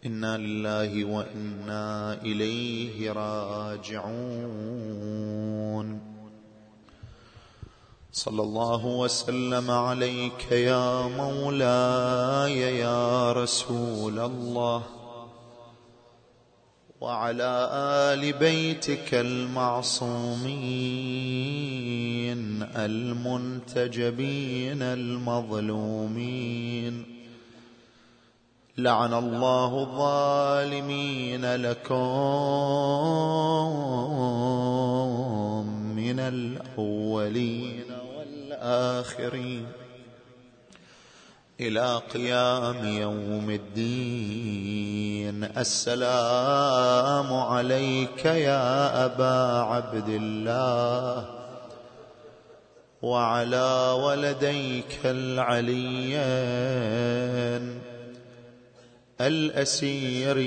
إنا لله وإنا إليه راجعون. صلى الله وسلم عليك يا مولاي يا رسول الله، وعلى آل بيتك المعصومين المنتجبين المظلومين. لعن الله الظالمين لكم من الأولين والآخرين إلى قيام يوم الدين. السلام عليك يا أبا عبد الله، وعلى ولديك العليين الأسير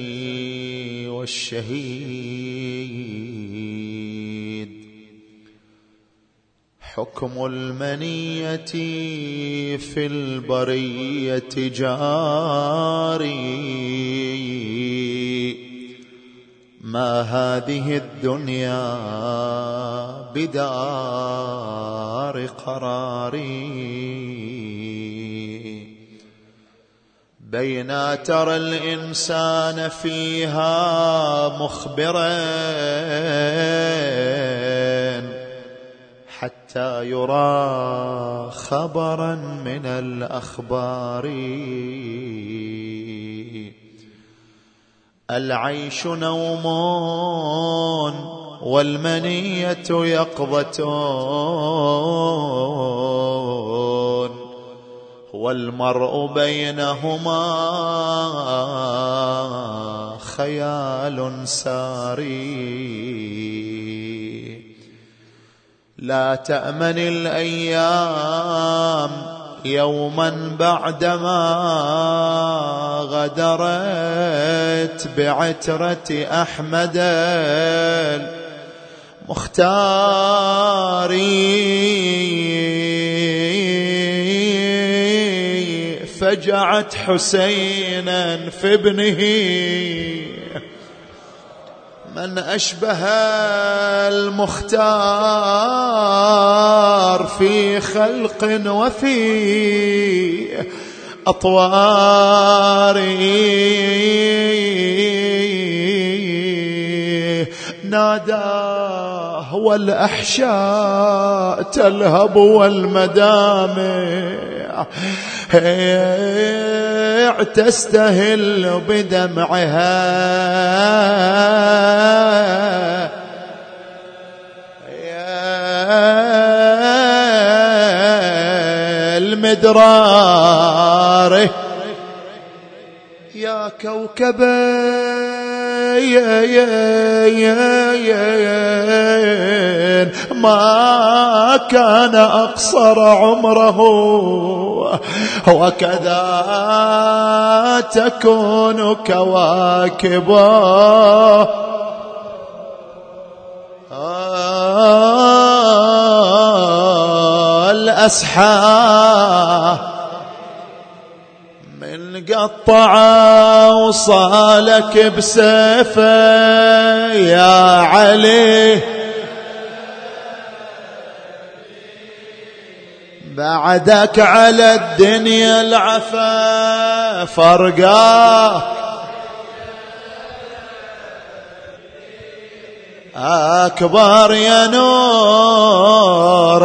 والشهيد. حكم المنية في البرية جاري، ما هذه الدنيا بدار قراري. بين ترى الإنسان فيها مخبرا حتى يرى خبرا من الأخبار. العيش نوم والمنية يقظة، والمرء بينهما خيال ساري. لا تأمن الأيام يوما بعدما غدرت بعترة أحمد المختار. فجعت حسينا في ابنه من أشبه المختار في خلق وفي أطوار. ناداه والأحشاء تلهب والمدامع تستهل بدمعها. المدرار يا كوكبا ما كان أقصر عمره، وكذا تكون كواكبه. الأسحار من قطع وصالك بسيفه يا علي، بعدك على الدنيا العفا فرقاه. أكبر يا نور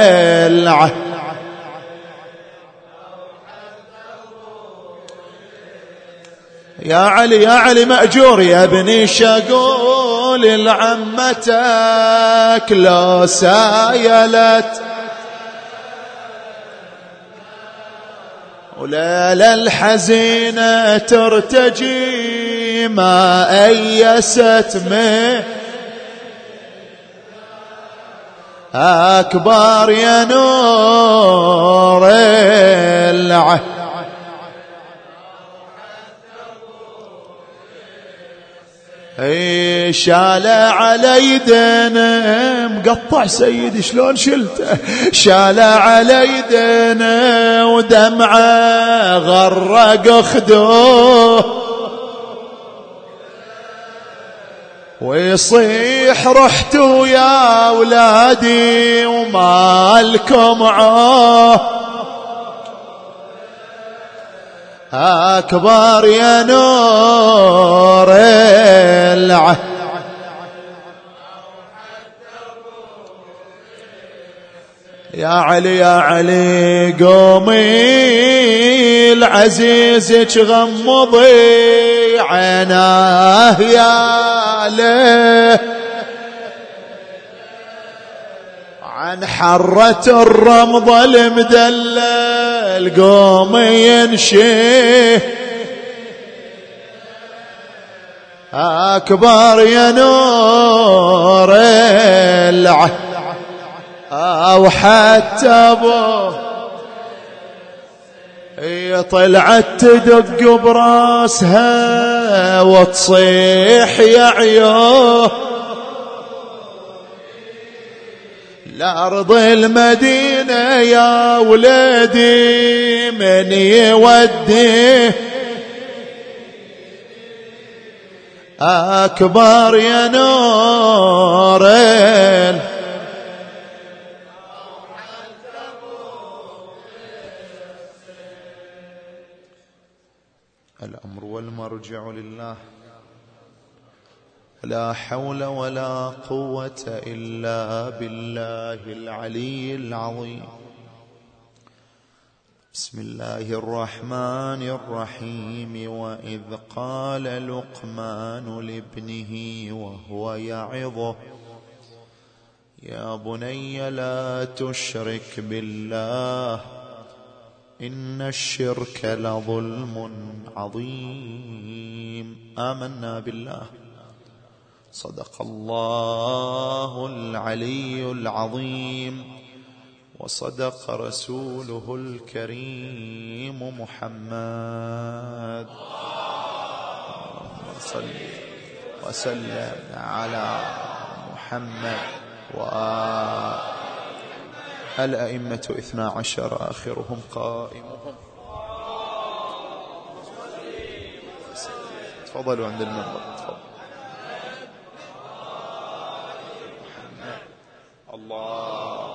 يا علي يا علي مأجور يا ابني شقول لعمتك لو سايلت وليلة الحزينة ترتجي ما أيست منه. أكبر يا نور شال على يدنا مقطع سيدي شلون شلته، شال على يدنا ودمعه غرق خدوه. ويصيح رحتوا يا أولادي ومالكم أكبر يا نور يا علي يا علي قومي العزيزك غمضي عيناه يا ليه عن حرة الرمض المدلل قومي ينشيه أكبر يا نور أو حتى أبوه هي طلعت تدق براسها وتصيح يا عيوه لأرض المدينة يا ولدي من يوديه أكبر يا نور الأمر والمرجع لله لا حول ولا قوة إلا بالله العلي العظيم بسم الله الرحمن الرحيم وإذ قال لقمان لابنه وهو يعظه يا بني لا تشرك بالله إن الشرك لظلم عظيم آمنا بالله صدق الله العلي العظيم وصدق رسوله الكريم محمد صل وسلم على محمد الأئمة 12 آخرهم قائمهم تفضلوا عند المنبر تفضل الله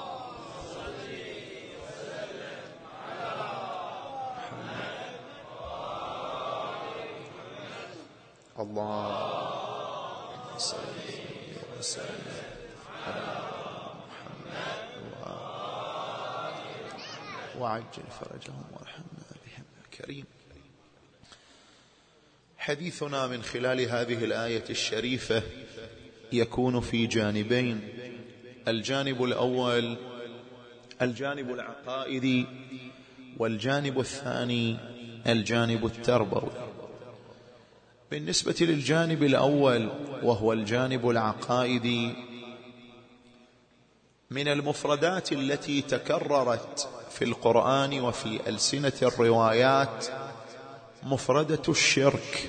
الله صل وسلم على وعجل فرجهم وارحمنا بهم كريم. حديثنا من خلال هذه الآية الشريفة يكون في جانبين: الجانب الأول الجانب العقائدي، والجانب الثاني الجانب التربوي. بالنسبة للجانب الأول وهو الجانب العقائدي، من المفردات التي تكررت في القرآن وفي ألسنة الروايات مفردة الشرك،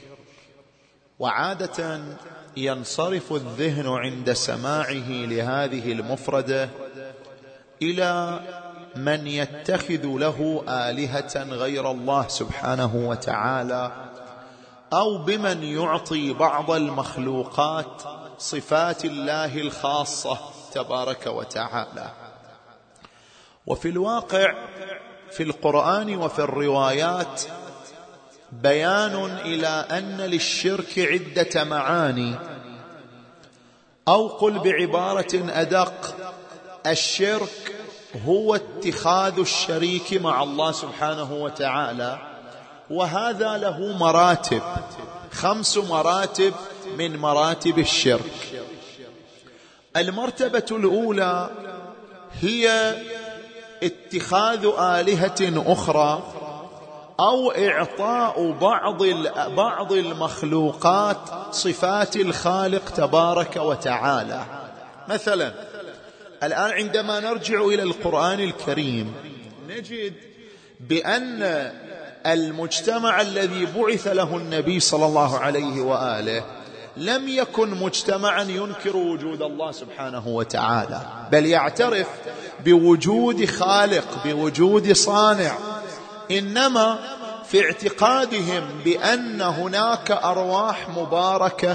وعادة ينصرف الذهن عند سماعه لهذه المفردة إلى من يتخذ له آلهة غير الله سبحانه وتعالى، أو بمن يعطي بعض المخلوقات صفات الله الخاصة تبارك وتعالى. وفي الواقع في القرآن وفي الروايات بيان إلى أن للشرك عدة معاني، أو قل بعبارة أدق: الشرك هو اتخاذ الشريك مع الله سبحانه وتعالى، وهذا له مراتب، 5 مراتب من مراتب الشرك. المرتبة الأولى هي اتخاذ آلهة أخرى، أو إعطاء بعض المخلوقات صفات الخالق تبارك وتعالى. مثلا الآن عندما نرجع إلى القرآن الكريم نجد بأن المجتمع الذي بعث له النبي صلى الله عليه وآله لم يكن مجتمعا ينكر وجود الله سبحانه وتعالى، بل يعترف بوجود خالق، بوجود صانع، إنما في اعتقادهم بأن هناك أرواح مباركة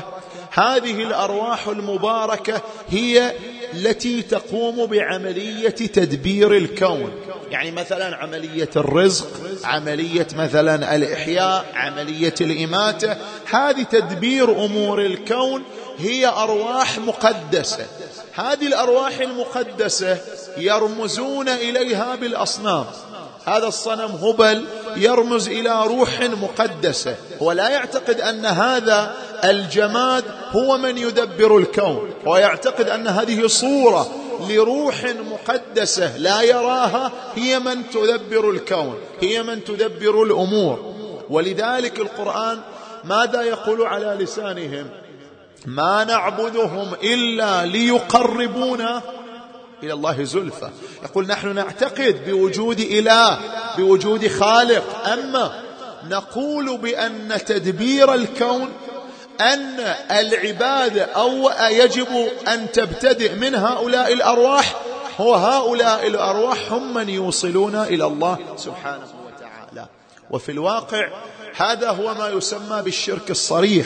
هذه الأرواح المباركة هي التي تقوم بعملية تدبير الكون. يعني مثلا عملية الرزق، عملية مثلا الإحياء، عملية الإماتة، هذه تدبير أمور الكون، هي أرواح مقدسة. هذه الأرواح المقدسة يرمزون إليها بالأصنام. هذا الصنم هبل يرمز إلى روح مقدسة، ولا يعتقد أن هذا الجماد هو من يدبر الكون، ويعتقد أن هذه صورة لروح مقدسة لا يراها هي من تدبر الكون، هي من تدبر الأمور. ولذلك القرآن ماذا يقول على لسانهم؟ ما نعبدهم إلا ليقربونا إلى الله زلفى. يقول نحن نعتقد بوجود إله، بوجود خالق، أما نقول بأن تدبير الكون، أن العبادة أو يجب أن تبتدئ من هؤلاء الأرواح، هو هؤلاء الأرواح هم من يوصلون إلى الله سبحانه وتعالى. وفي الواقع هذا هو ما يسمى بالشرك الصريح.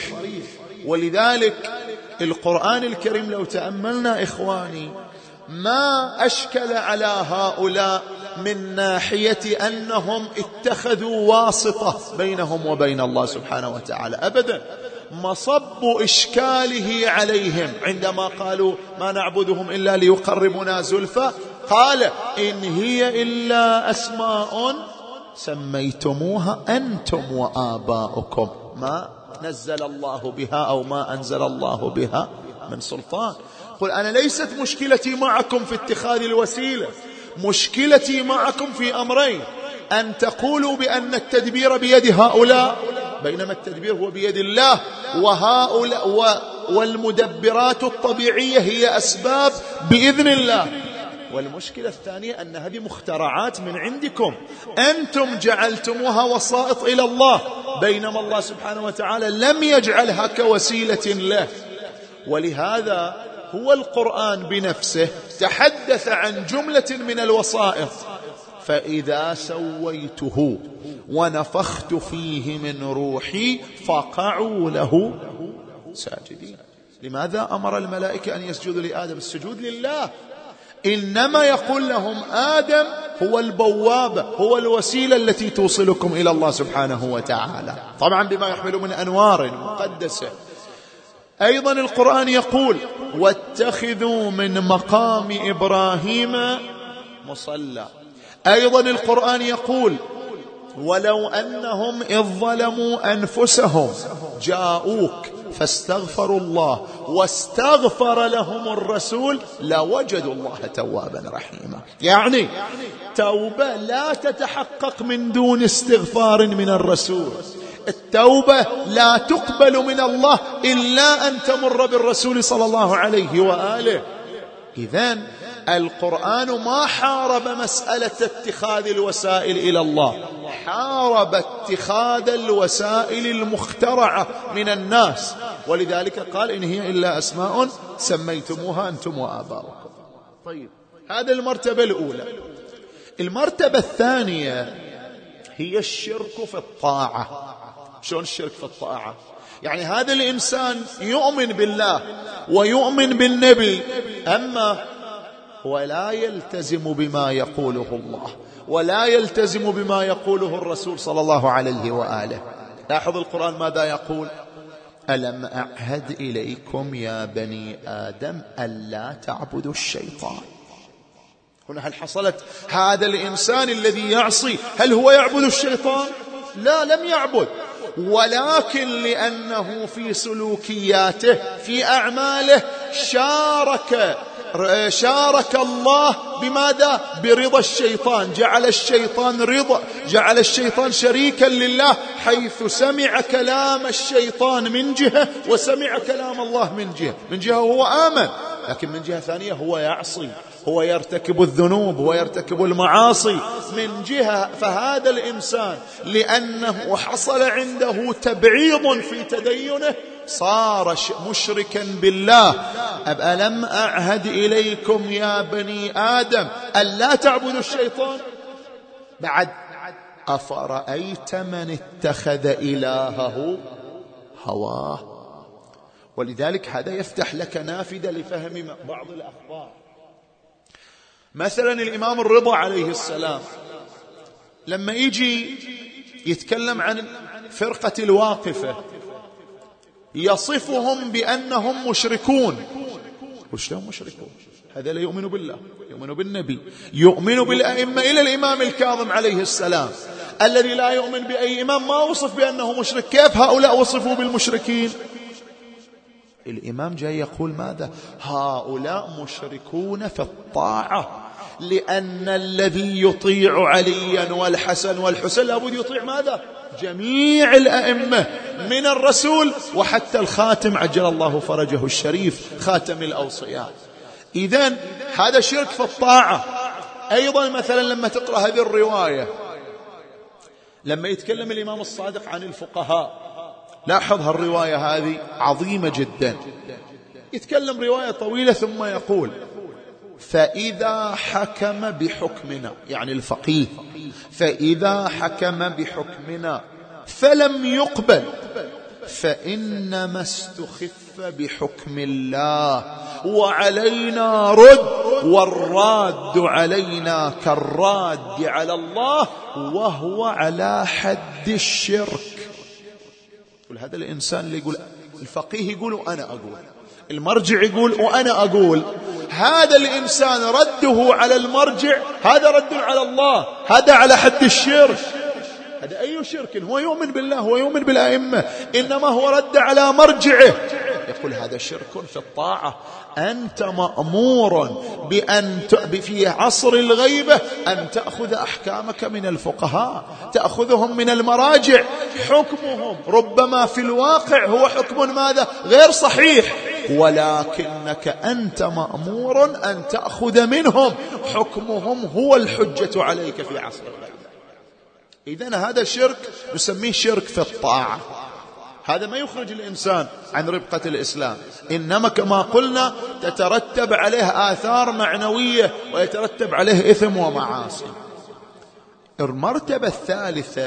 ولذلك القرآن الكريم لو تأملنا إخواني ما أشكل على هؤلاء من ناحية أنهم اتخذوا واسطة بينهم وبين الله سبحانه وتعالى، أبدا. مصب إشكاله عليهم عندما قالوا ما نعبدهم إلا ليقربنا زلفى، قال إن هي إلا أسماء سميتموها أنتم وآباؤكم ما نزل الله بها أو ما أنزل الله بها من سلطان. قل أنا ليست مشكلتي معكم في اتخاذ الوسيلة، مشكلتي معكم في أمرين: أن تقولوا بأن التدبير بيد هؤلاء بينما التدبير هو بيد الله، وهؤلاء والمدبرات الطبيعية هي أسباب بإذن الله. والمشكلة الثانية أن هذه مخترعات من عندكم، أنتم جعلتموها وسائط إلى الله، بينما الله سبحانه وتعالى لم يجعلها كوسيلة له. ولهذا هو القرآن بنفسه تحدث عن جملة من الوسائط: فإذا سويته ونفخت فيه من روحي فقعوا له ساجدين. لماذا أمر الملائكة أن يسجدوا لآدم؟ السجود لله، إنما يقول لهم آدم هو البوابة، هو الوسيلة التي توصلكم إلى الله سبحانه وتعالى، طبعا بما يحمل من أنوار مقدسة. أيضا القرآن يقول: واتخذوا من مقام إبراهيم مصلى. أيضا القرآن يقول: ولو أنهم إذ ظلموا أنفسهم جاءوك فاستغفروا الله واستغفر لهم الرسول لوجدوا الله توابا رحيما. يعني توبة لا تتحقق من دون استغفار من الرسول، التوبة لا تقبل من الله إلا أن تمر بالرسول صلى الله عليه وآله. إذن القرآن ما حارب مسألة اتخاذ الوسائل إلى الله، حارب اتخاذ الوسائل المخترعة من الناس. ولذلك قال: إن هي إلا أسماء سميتموها أنتم وآباؤكم. طيب، هذا المرتبة الأولى. المرتبة الثانية هي الشرك في الطاعة. شلون الشرك في الطاعة؟ يعني هذا الإنسان يؤمن بالله ويؤمن بالنبي، أما ولا يلتزم بما يقوله الله ولا يلتزم بما يقوله الرسول صلى الله عليه وآله. لاحظ القرآن ماذا يقول: ألم أعهد إليكم يا بني آدم ألا تعبدوا الشيطان. هنا هل حصلت هذا الإنسان الذي يعصي هل هو يعبد الشيطان؟ لا، لم يعبد، ولكن لأنه في سلوكياته في أعماله شارك الله بماذا؟ برضا الشيطان، جعل الشيطان شريكا لله، حيث سمع كلام الشيطان من جهة وسمع كلام الله من جهة هو آمن، لكن من جهة ثانية هو يعصي، هو يرتكب الذنوب ويرتكب المعاصي من جهة. فهذا الإنسان لأنه حصل عنده تبعيض في تدينه صار مشركا بالله. ألم أعهد إليكم يا بني آدم ألا تعبدوا الشيطان. بعد: أفرأيت من اتخذ إلهه هواه ولذلك هذا يفتح لك نافذة لفهم بعض الأخبار. مثلا الإمام الرضا عليه السلام لما يجي يتكلم عن فرقة الواقفة يصفهم بأنهم مشركون. وشلون مشركون؟ هذا لا يؤمن بالله، يؤمن بالنبي، يؤمن بالأئمة إلى الإمام الكاظم عليه السلام. الذي لا يؤمن بأي إمام ما وصف بأنه مشرك. كيف هؤلاء وصفوا بالمشركين؟ الإمام جاي يقول ماذا؟ هؤلاء مشركون في الطاعة، لأن الذي يطيع عليا والحسن والحسين لابد يطيع ماذا؟ جميع الأئمة من الرسول وحتى الخاتم عجل الله فرجه الشريف خاتم الأوصياء. إذن هذا شرك في الطاعة. أيضا مثلا لما تقرأ هذه الرواية لما يتكلم الإمام الصادق عن الفقهاء، لاحظ هالرواية هذه عظيمة جدا. يتكلم رواية طويلة ثم يقول فإذا حكم بحكمنا، يعني الفقيه فإذا حكم بحكمنا فلم يقبل فإنما استخف بحكم الله وعلينا رد، والراد علينا كالراد على الله وهو على حد الشرك. هذا الإنسان اللي يقول، الفقيه يقول وأنا أقول، المرجع يقول وأنا أقول، هذا الإنسان رده على المرجع هذا رد على الله، هذا على حد الشرك. هذا أي شرك؟ هو يؤمن بالله، هو يؤمن بالأئمة، إنما هو رد على مرجعه. يقول هذا شرك في الطاعة. أنت مأمور بأن في عصر الغيبة أن تأخذ أحكامك من الفقهاء، تأخذهم من المراجع. حكمهم ربما في الواقع هو حكم ماذا؟ غير صحيح، ولكنك أنت مأمور أن تأخذ منهم، حكمهم هو الحجة عليك في عصر الغيبة. إذن هذا شرك نسميه شرك في الطاعة. هذا ما يخرج الإنسان عن ربقة الإسلام، إنما كما قلنا تترتب عليه آثار معنوية ويترتب عليه إثم ومعاصي. المرتبة الثالثة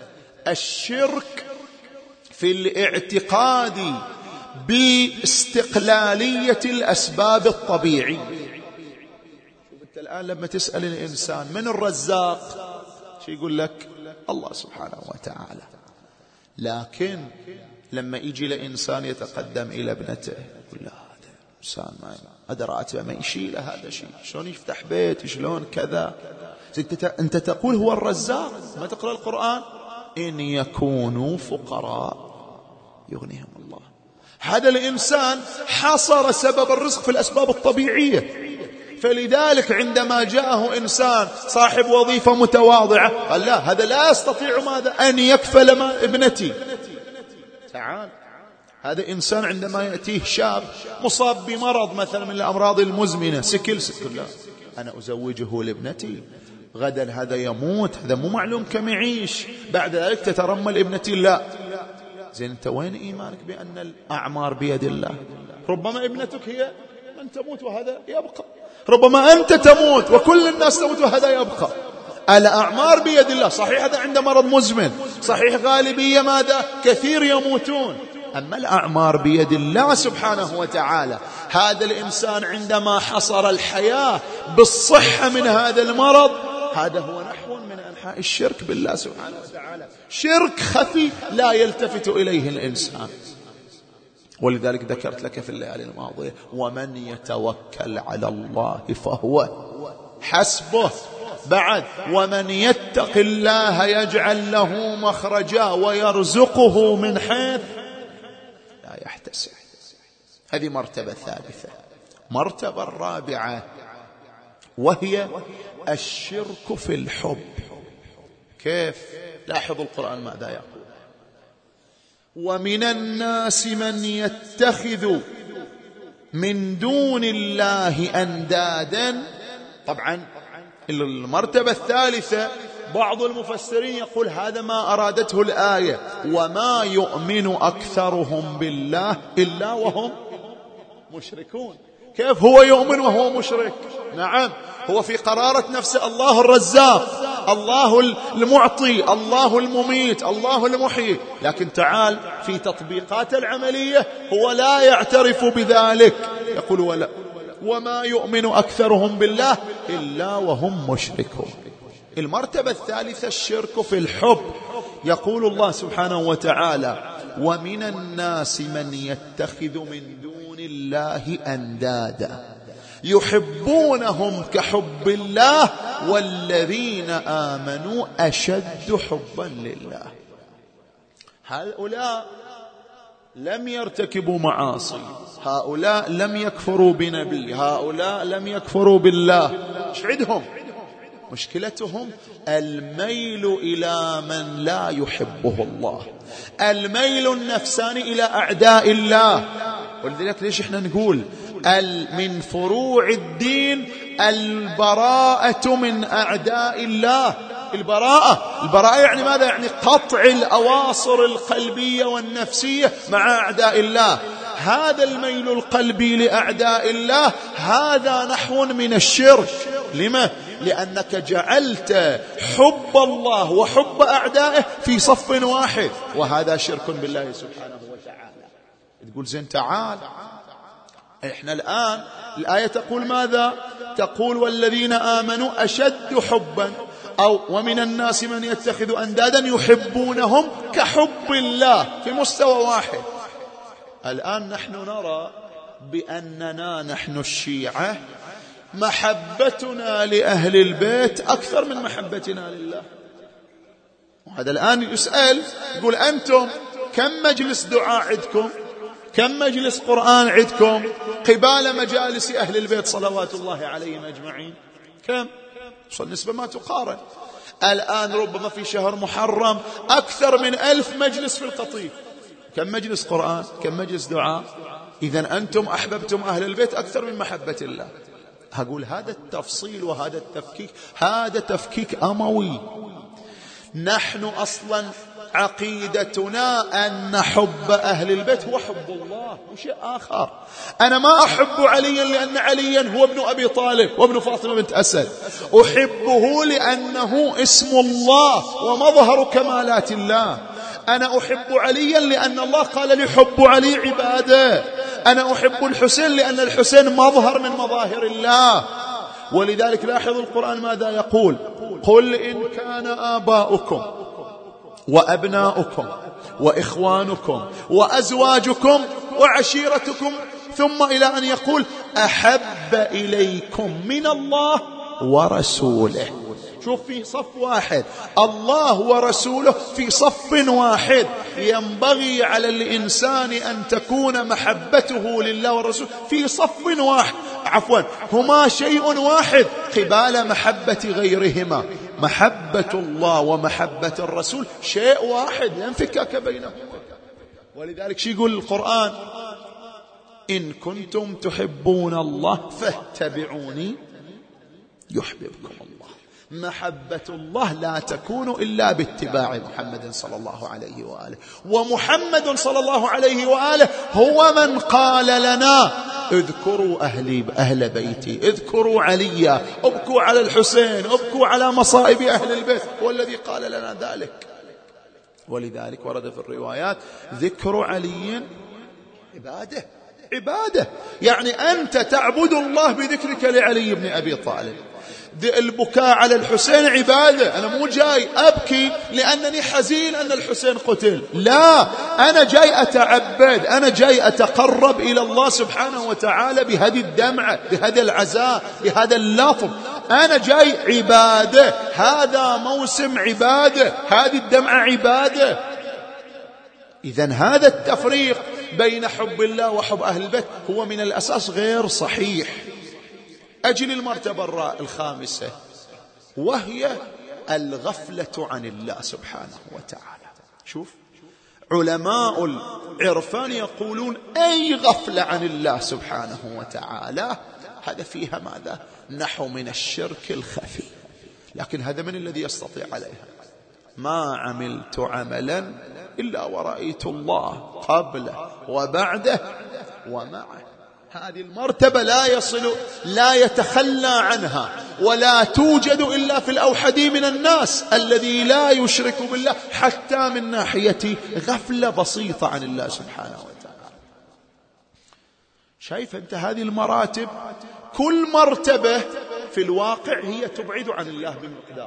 الشرك في الاعتقاد باستقلالية الأسباب الطبيعية. أنت الآن لما تسأل الإنسان من الرزاق شو يقول لك؟ الله سبحانه وتعالى. لكن لما يجي لإنسان يتقدم إلى ابنته يقول لا هذا إنسان ما هذا راتبه ما يشيله، هذا شيء شلون يفتح بيت، شلون كذا. أنت تقول هو الرزاق، ما تقرأ القرآن إن يكونوا فقراء يغنيهم الله. هذا الإنسان حصر سبب الرزق في الأسباب الطبيعية. فلذلك عندما جاءه إنسان صاحب وظيفة متواضعة قال لا هذا لا يستطيع ماذا أن يكفل ما ابنتي. تعال، هذا إنسان عندما يأتيه شاب مصاب بمرض مثلا من الأمراض المزمنة سكلس، لا أنا أزوجه لابنتي، غدا هذا يموت، هذا مو معلوم كم يعيش، بعد ذلك تترمل ابنتي. لا، زين أنت وين إيمانك بأن الأعمار بيد الله؟ ربما ابنتك هي من تموت وهذا يبقى، ربما أنت تموت وكل الناس تموت وهذا يبقى. الأعمار بيد الله. صحيح هذا عنده مرض مزمن، صحيح غالبية ماذا؟ كثير يموتون، أما الأعمار بيد الله سبحانه وتعالى. هذا الإنسان عندما حصر الحياة بالصحة من هذا المرض، هذا هو نحو من أنحاء الشرك بالله سبحانه وتعالى، شرك خفي لا يلتفت إليه الإنسان. ولذلك ذكرت لك في الليالي الماضية ومن يتوكل على الله فهو حسبه. بعد ومن يتق الله يجعل له مخرجا ويرزقه من حيث لا يحتسب. هذه مرتبة ثالثة. مرتبة الرابعة وهي الشرك في الحب. كيف؟ لاحظوا القرآن ماذا يقول: ومن الناس من يتخذ من دون الله أندادا. طبعا المرتبة الثالثة بعض المفسرين يقول هذا ما أرادته الآية، وما يؤمن أكثرهم بالله إلا وهم مشركون. كيف هو يؤمن وهو مشرك؟ نعم، هو في قرارة نفسه الله الرزاق، الله المعطي، الله المميت، الله المحيي. لكن تعال في تطبيقات العملية هو لا يعترف بذلك، يقول وما يؤمن أكثرهم بالله إلا وهم مشركون. المرتبة الثالثة الشرك في الحب. يقول الله سبحانه وتعالى ومن الناس من يتخذ من دون الله أندادا يحبونهم كحب الله والذين آمنوا أشد حبا لله. هؤلاء لم يرتكبوا معاصي، هؤلاء لم يكفروا بنبي، هؤلاء لم يكفروا بالله. ايش عندهم؟ مشكلتهم الميل إلى من لا يحبه الله، الميل النفساني إلى أعداء الله. ولذلك ليش احنا نقول من فروع الدين البراءة من أعداء الله. البراءة يعني ماذا؟ يعني قطع الأواصر القلبية والنفسية مع أعداء الله. هذا الميل القلبي لأعداء الله هذا نحو من الشرك. لما؟ لأنك جعلت حب الله وحب أعدائه في صف واحد، وهذا شرك بالله سبحانه وتعالى. تقول زين تعال، احنا الآن الآية تقول ماذا؟ تقول والذين آمنوا أشد حبا، أو ومن الناس من يتخذ أندادا يحبونهم كحب الله، في مستوى واحد. الآن نحن نرى بأننا نحن الشيعة محبتنا لأهل البيت أكثر من محبتنا لله. وهذا الآن يسأل، يقول أنتم كم مجلس دعاء عندكم؟ كم مجلس قرآن عندكم قبال مجالس أهل البيت صلوات الله عليهم أجمعين؟ كم؟ النسبة ما تقارن. الآن ربما في شهر محرم أكثر من 1000 مجلس في القطيف. كم مجلس قرآن؟ كم مجلس دعاء؟ إذن أنتم أحببتم أهل البيت أكثر من محبة الله. هقول هذا التفصيل وهذا التفكيك هذا تفكيك أموي. نحن أصلا عقيدتنا أن حب أهل البيت هو حب الله وشيء آخر. أنا ما أحب عليا لأن عليا هو ابن أبي طالب وابن فاطمة بنت أسد، أحبه لأنه اسم الله ومظهر كمالات الله. أنا أحب عليا لأن الله قال لي حب علي عبادة. أنا أحب الحسين لأن الحسين مظهر من مظاهر الله. ولذلك لاحظ القرآن ماذا يقول؟ قل إن كان آباؤكم وأبناؤكم وإخوانكم وأزواجكم وعشيرتكم، ثم إلى أن يقول أحب إليكم من الله ورسوله. شوف في صف واحد، الله ورسوله في صف واحد. ينبغي على الإنسان أن تكون محبته لله والرسول في صف واحد، هما شيء واحد قبال محبة غيرهما. محبة الله ومحبة الرسول شيء واحد لا انفكاك بينهما. ولذلك شو يقول القرآن؟ إن كنتم تحبون الله فاتبعوني يحببكم الله. محبة الله لا تكون إلا باتباع محمد صلى الله عليه وآله. ومحمد صلى الله عليه وآله هو من قال لنا اذكروا أهل بيتي، اذكروا علي، ابكوا على الحسين، ابكوا على مصائب أهل البيت، هو الذي قال لنا ذلك. ولذلك ورد في الروايات ذكر علي عبادة، يعني أنت تعبد الله بذكرك لعلي بن أبي طالب. البكاء على الحسين عبادة. أنا مو جاي أبكي لأنني حزين أن الحسين قتل، لا، أنا جاي أتعبد، أنا جاي أتقرب إلى الله سبحانه وتعالى بهذه الدمعة، بهذا العزاء، بهذا اللطف. أنا جاي عبادة، هذا موسم عبادة، هذه الدمعة عبادة. إذن هذا التفريق بين حب الله وحب أهل البيت هو من الأساس غير صحيح. أجل المرتبة الخامسة، وهي الغفلة عن الله سبحانه وتعالى. شوف علماء العرفان يقولون أي غفلة عن الله سبحانه وتعالى هذا فيها ماذا؟ نحو من الشرك الخفي. لكن هذا من الذي يستطيع عليها؟ ما عملت عملا إلا ورأيت الله قبله وبعده ومعه. هذه المرتبة لا يتخلى عنها. ولا توجد إلا في الأوحد من الناس الذي لا يشرك بالله حتى من ناحية غفلة بسيطة عن الله سبحانه وتعالى. شايف أنت هذه المراتب؟ كل مرتبة في الواقع هي تبعد عن الله بمقدار،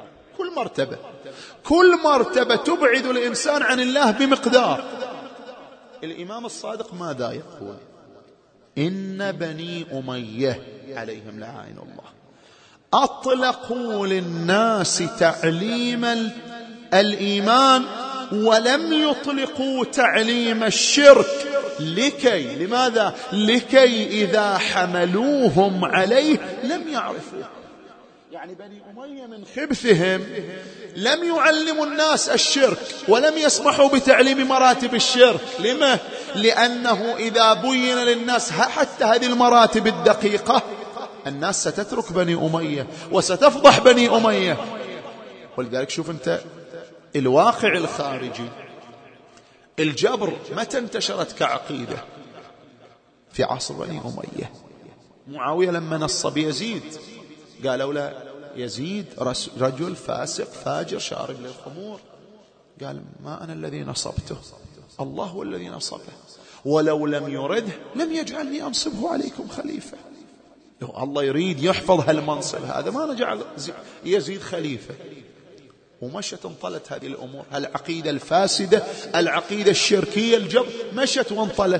كل مرتبة تبعد الإنسان عن الله بمقدار. الإمام الصادق ماذا يقول؟ إن بني أمية عليهم لعائن الله أطلقوا للناس تعليم الإيمان ولم يطلقوا تعليم الشرك. لماذا؟ لكي إذا حملوهم عليه لم يعرفوا. يعني بني أمية من خبثهم لم يعلموا الناس الشرك ولم يسمحوا بتعليم مراتب الشرك. لما؟ لأنه إذا بين للناس حتى هذه المراتب الدقيقة الناس ستترك بني أمية وستفضح بني أمية. ولذلك شوف أنت الواقع الخارجي، الجبر متى انتشرت كعقيدة؟ في عصر بني أمية. معاوية لما نصب يزيد قالوا لا، يزيد رجل فاسق فاجر شارب للخمور. قال ما أنا الذي نصبته، الله هو الذي نصبه، ولو لم يرده لم يجعلني أنصبه عليكم خليفة. لو الله يريد يحفظ هالمنصب هذا ما نجعل يزيد خليفة. ومشت انطلت هذه الأمور، العقيدة الفاسدة، العقيدة الشركية، الجبر مشت وانطلت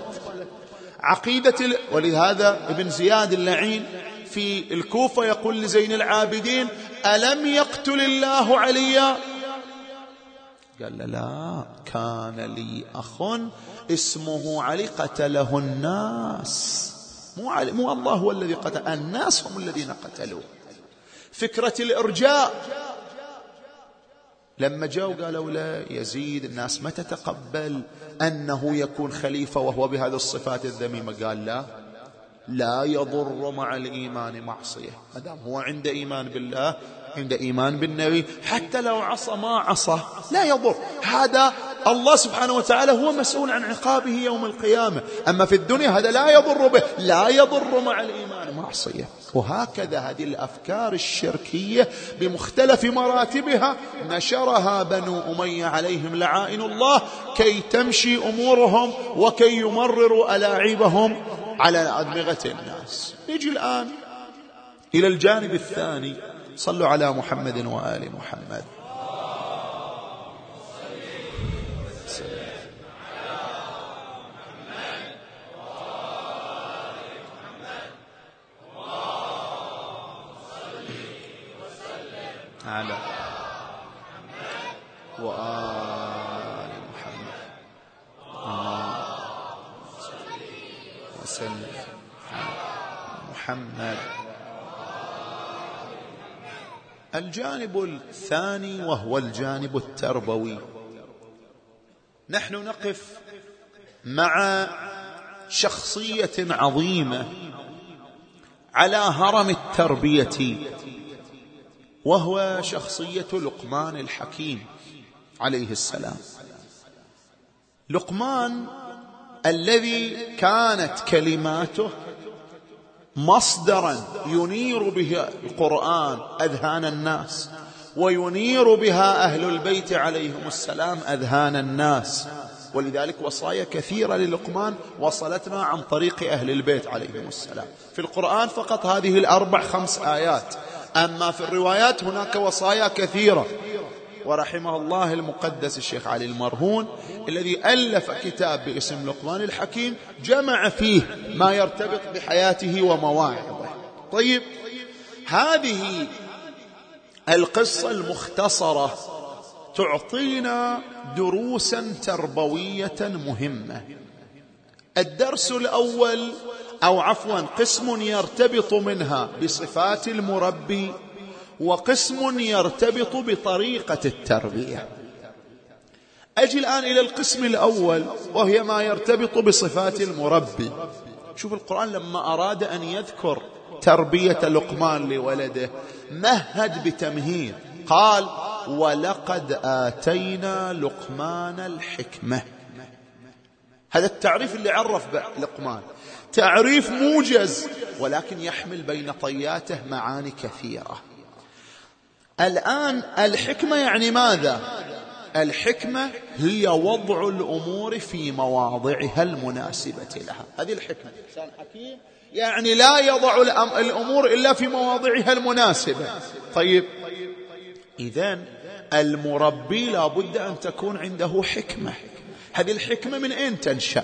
ولهذا ابن زياد اللعين في الكوفة يقول لزين العابدين ألم يقتل الله عليا؟ قال لا، كان لي أخ اسمه علي قتله الناس، مو الله هو الذي قتل، الناس هم الذين قتلوه. فكرة الإرجاء لما جاءوا قالوا لا، يزيد الناس ما تتقبل أنه يكون خليفة وهو بهذه الصفات الذميمة. قال لا يضر مع الإيمان معصية، ما دام هو عنده إيمان بالله، عنده إيمان بالنبي، حتى لو عصى ما عصى لا يضر. هذا الله سبحانه وتعالى هو مسؤول عن عقابه يوم القيامة. أما في الدنيا هذا لا يضر به، لا يضر مع الإيمان معصية. وهكذا هذه الأفكار الشركية بمختلف مراتبها نشرها بنو أمية عليهم لعائن الله كي تمشي أمورهم وكي يمرروا ألاعيبهم على أدمغة الناس. نجي الآن إلى الجانب الثاني. صلوا على محمد وآل محمد. على وآل محمد وسلم محمد. الجانب الثاني وهو الجانب التربوي. نحن نقف مع شخصية عظيمة على هرم التربية، وهو شخصية لقمان الحكيم عليه السلام. لقمان الذي كانت كلماته مصدرا ينير به القرآن أذهان الناس، وينير بها أهل البيت عليهم السلام أذهان الناس. ولذلك وصايا كثيرة للقمان وصلتنا عن طريق أهل البيت عليهم السلام. في القرآن فقط هذه 4-5 آيات، أما في الروايات هناك وصايا كثيرة. ورحمه الله المقدس الشيخ علي المرهون الذي ألف كتاب باسم لقمان الحكيم جمع فيه ما يرتبط بحياته ومواعظه. طيب، هذه القصة المختصرة تعطينا دروسا تربوية مهمة. الدرس الأول قسم يرتبط منها بصفات المربي، وقسم يرتبط بطريقة التربية. أجي الآن إلى القسم الأول وهي ما يرتبط بصفات المربي. شوف القرآن لما أراد أن يذكر تربية لقمان لولده مهد بتمهيد، قال ولقد آتينا لقمان الحكمة. هذا التعريف اللي عرف لقمان تعريف موجز، ولكن يحمل بين طياته معاني كثيرة. الآن الحكمة يعني ماذا؟ الحكمة هي وضع الأمور في مواضعها المناسبة لها، هذه الحكمة. إنسان حكيم يعني لا يضع الأمور إلا في مواضعها المناسبة. طيب، إذن المربي لا بد أن تكون عنده حكمة. هذه الحكمة من أين تنشأ؟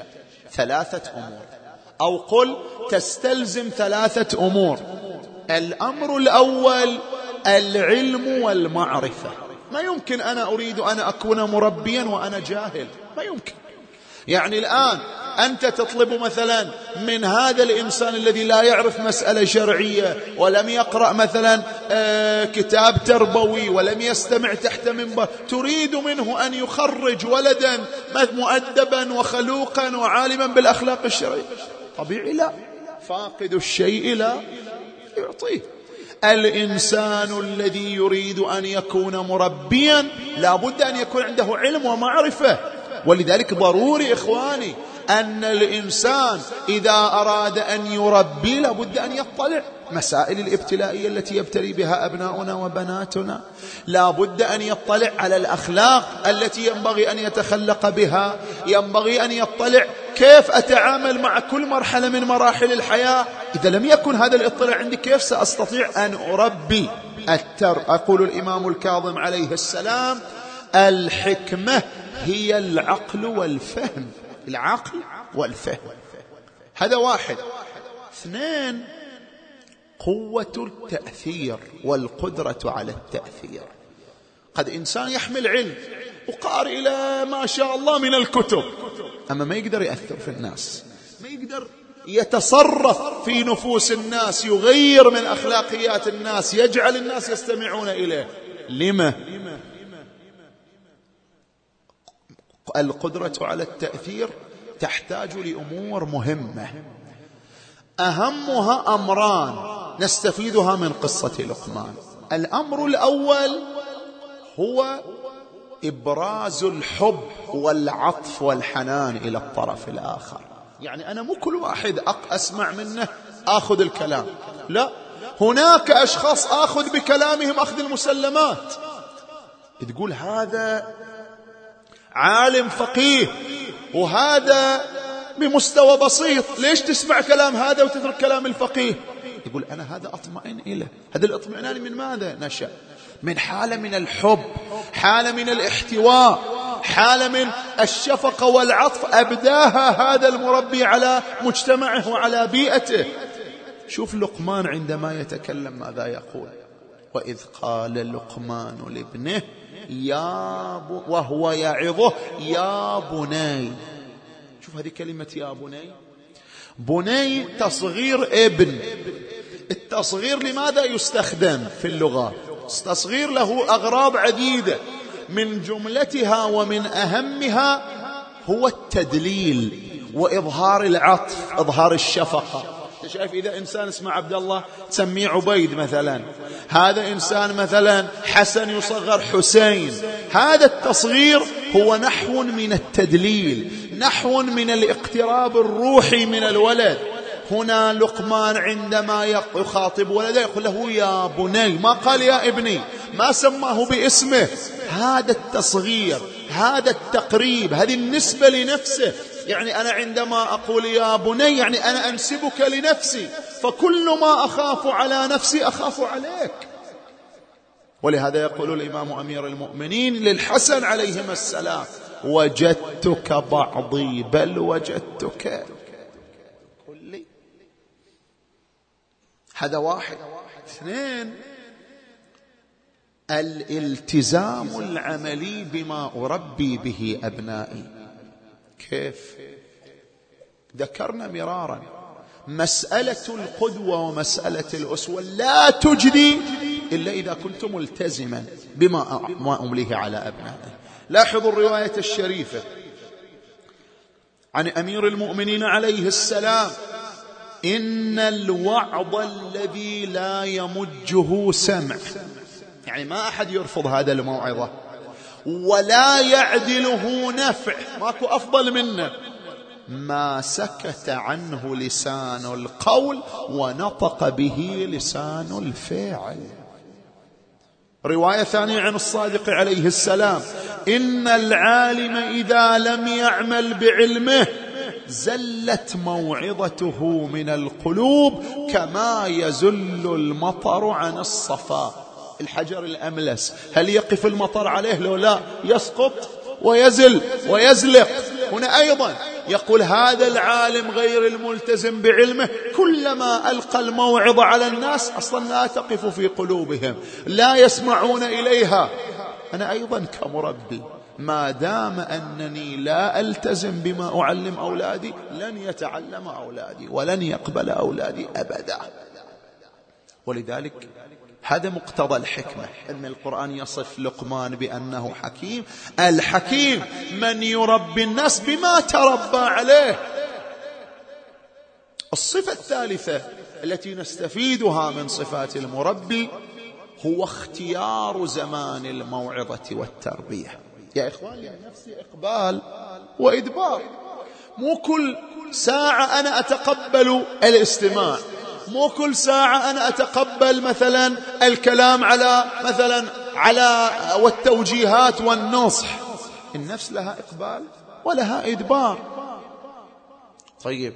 3 أمور، أو قل تستلزم 3 أمور. الأمر الأول العلم والمعرفة. ما يمكن أنا أريد أن أكون مربيا وأنا جاهل، ما يمكن. يعني الآن أنت تطلب مثلا من هذا الإنسان الذي لا يعرف مسألة شرعية ولم يقرأ مثلا كتاب تربوي ولم يستمع تحت منبر، تريد منه أن يخرج ولدا مؤدبا وخلوقا وعالما بالأخلاق الشرعية؟ طبيعي لا، فاقد الشيء لا يعطيه. الإنسان الذي يريد أن يكون مربيا لا بد أن يكون عنده علم ومعرفة. ولذلك ضروري إخواني أن الإنسان إذا أراد أن يربي لا بد أن يطلع مسائل الابتلائية التي يبتلي بها أبناؤنا وبناتنا، لا بد أن يطلع على الأخلاق التي ينبغي أن يتخلق بها، ينبغي أن يطلع كيف أتعامل مع كل مرحلة من مراحل الحياة. إذا لم يكن هذا الاطلاع عندي كيف سأستطيع أن أربي؟ أقول الإمام الكاظم عليه السلام: الحكمة هي العقل والفهم. العقل والفهم، هذا 1. 2 قوة التأثير والقدرة على التأثير. قد إنسان يحمل علم وقارئ إلى ما شاء الله من الكتب، أما ما يقدر يأثر في الناس، ما يقدر يتصرف في نفوس الناس، يغير من أخلاقيات الناس، يجعل الناس يستمعون إليه. لما؟ القدرة على التأثير تحتاج لأمور مهمة، أهمها أمران نستفيدها من قصة لقمان. الأمر الأول هو إبراز الحب والعطف والحنان إلى الطرف الآخر. يعني أنا مو كل واحد أسمع منه أخذ الكلام، لا، هناك أشخاص أخذ بكلامهم أخذ المسلمات. تقول هذا عالم فقيه وهذا بمستوى بسيط، ليش تسمع كلام هذا وتترك كلام الفقيه؟ يقول أنا هذا أطمئن إليه. هذا الاطمئنان من ماذا نشأ؟ من حالة من الحب، حالة من الاحتواء، حالة من الشفقة والعطف أبداها هذا المربي على مجتمعه وعلى بيئته. شوف لقمان عندما يتكلم ماذا يقول: وإذ قال لقمان لابنه وهو يعظه يا بني. شوف هذه كلمة يا بني، بني تصغير ابن. التصغير لماذا يستخدم في اللغة؟ التصغير له أغراض عديدة، من جملتها ومن أهمها هو التدليل وإظهار العطف، إظهار الشفقة. شايف إذا إنسان اسمه عبد الله تسميه عبيد مثلا، هذا إنسان مثلا حسن يصغر حسين. هذا التصغير هو نحو من التدليل، نحو من الاقتراب الروحي من الولد. هنا لقمان عندما يخاطب ولده يقول له يا بني، ما قال يا ابني، ما سماه باسمه. هذا التصغير، هذا التقريب، هذه النسبة لنفسه. يعني أنا عندما أقول يا بني يعني أنا أنسبك لنفسي، فكل ما أخاف على نفسي أخاف عليك. ولهذا يقول الإمام أمير المؤمنين للحسن عليهما السلام: وجدتك بعضي بل وجدتك كلي. هذا 1. 2 الالتزام العملي بما أربي به أبنائي. كيف؟ ذكرنا مرارا مسألة القدوة ومسألة الأسوة لا تجدي إلا إذا كنت ملتزما بما أمليه على أبنائي. لاحظوا الرواية الشريفة عن أمير المؤمنين عليه السلام: إن الوعظ الذي لا يمجه سمع، يعني ما أحد يرفض هذا الموعظة، ولا يعدله نفع، ماكو أفضل منه، ما سكت عنه لسان القول ونطق به لسان الفعل. رواية ثانية عن الصادق عليه السلام: إن العالم إذا لم يعمل بعلمه زلت موعظته من القلوب كما يزل المطر عن الصفا. الحجر الأملس هل يقف المطر عليه؟ لو لا، يسقط ويزل ويزلق. هنا أيضا يقول هذا العالم غير الملتزم بعلمه كلما ألقى الموعظة على الناس أصلا لا تقف في قلوبهم، لا يسمعون إليها. أنا أيضا كمربي ما دام أنني لا ألتزم بما أعلم أولادي لن يتعلم أولادي ولن يقبل أولادي أبدا. ولذلك هذا مقتضى الحكمة، أن القرآن يصف لقمان بأنه حكيم. الحكيم من يربي الناس بما تربى عليه. الصفة الثالثة التي نستفيدها من صفات المربي هو اختيار زمان الموعظة والتربية. يا إخواني، النفس إقبال وإدبار. مو كل ساعة أنا أتقبل الاستماع، مو كل ساعة أنا أتقبل مثلا الكلام على والتوجيهات والنصح. النفس لها إقبال ولها إدبار. طيب،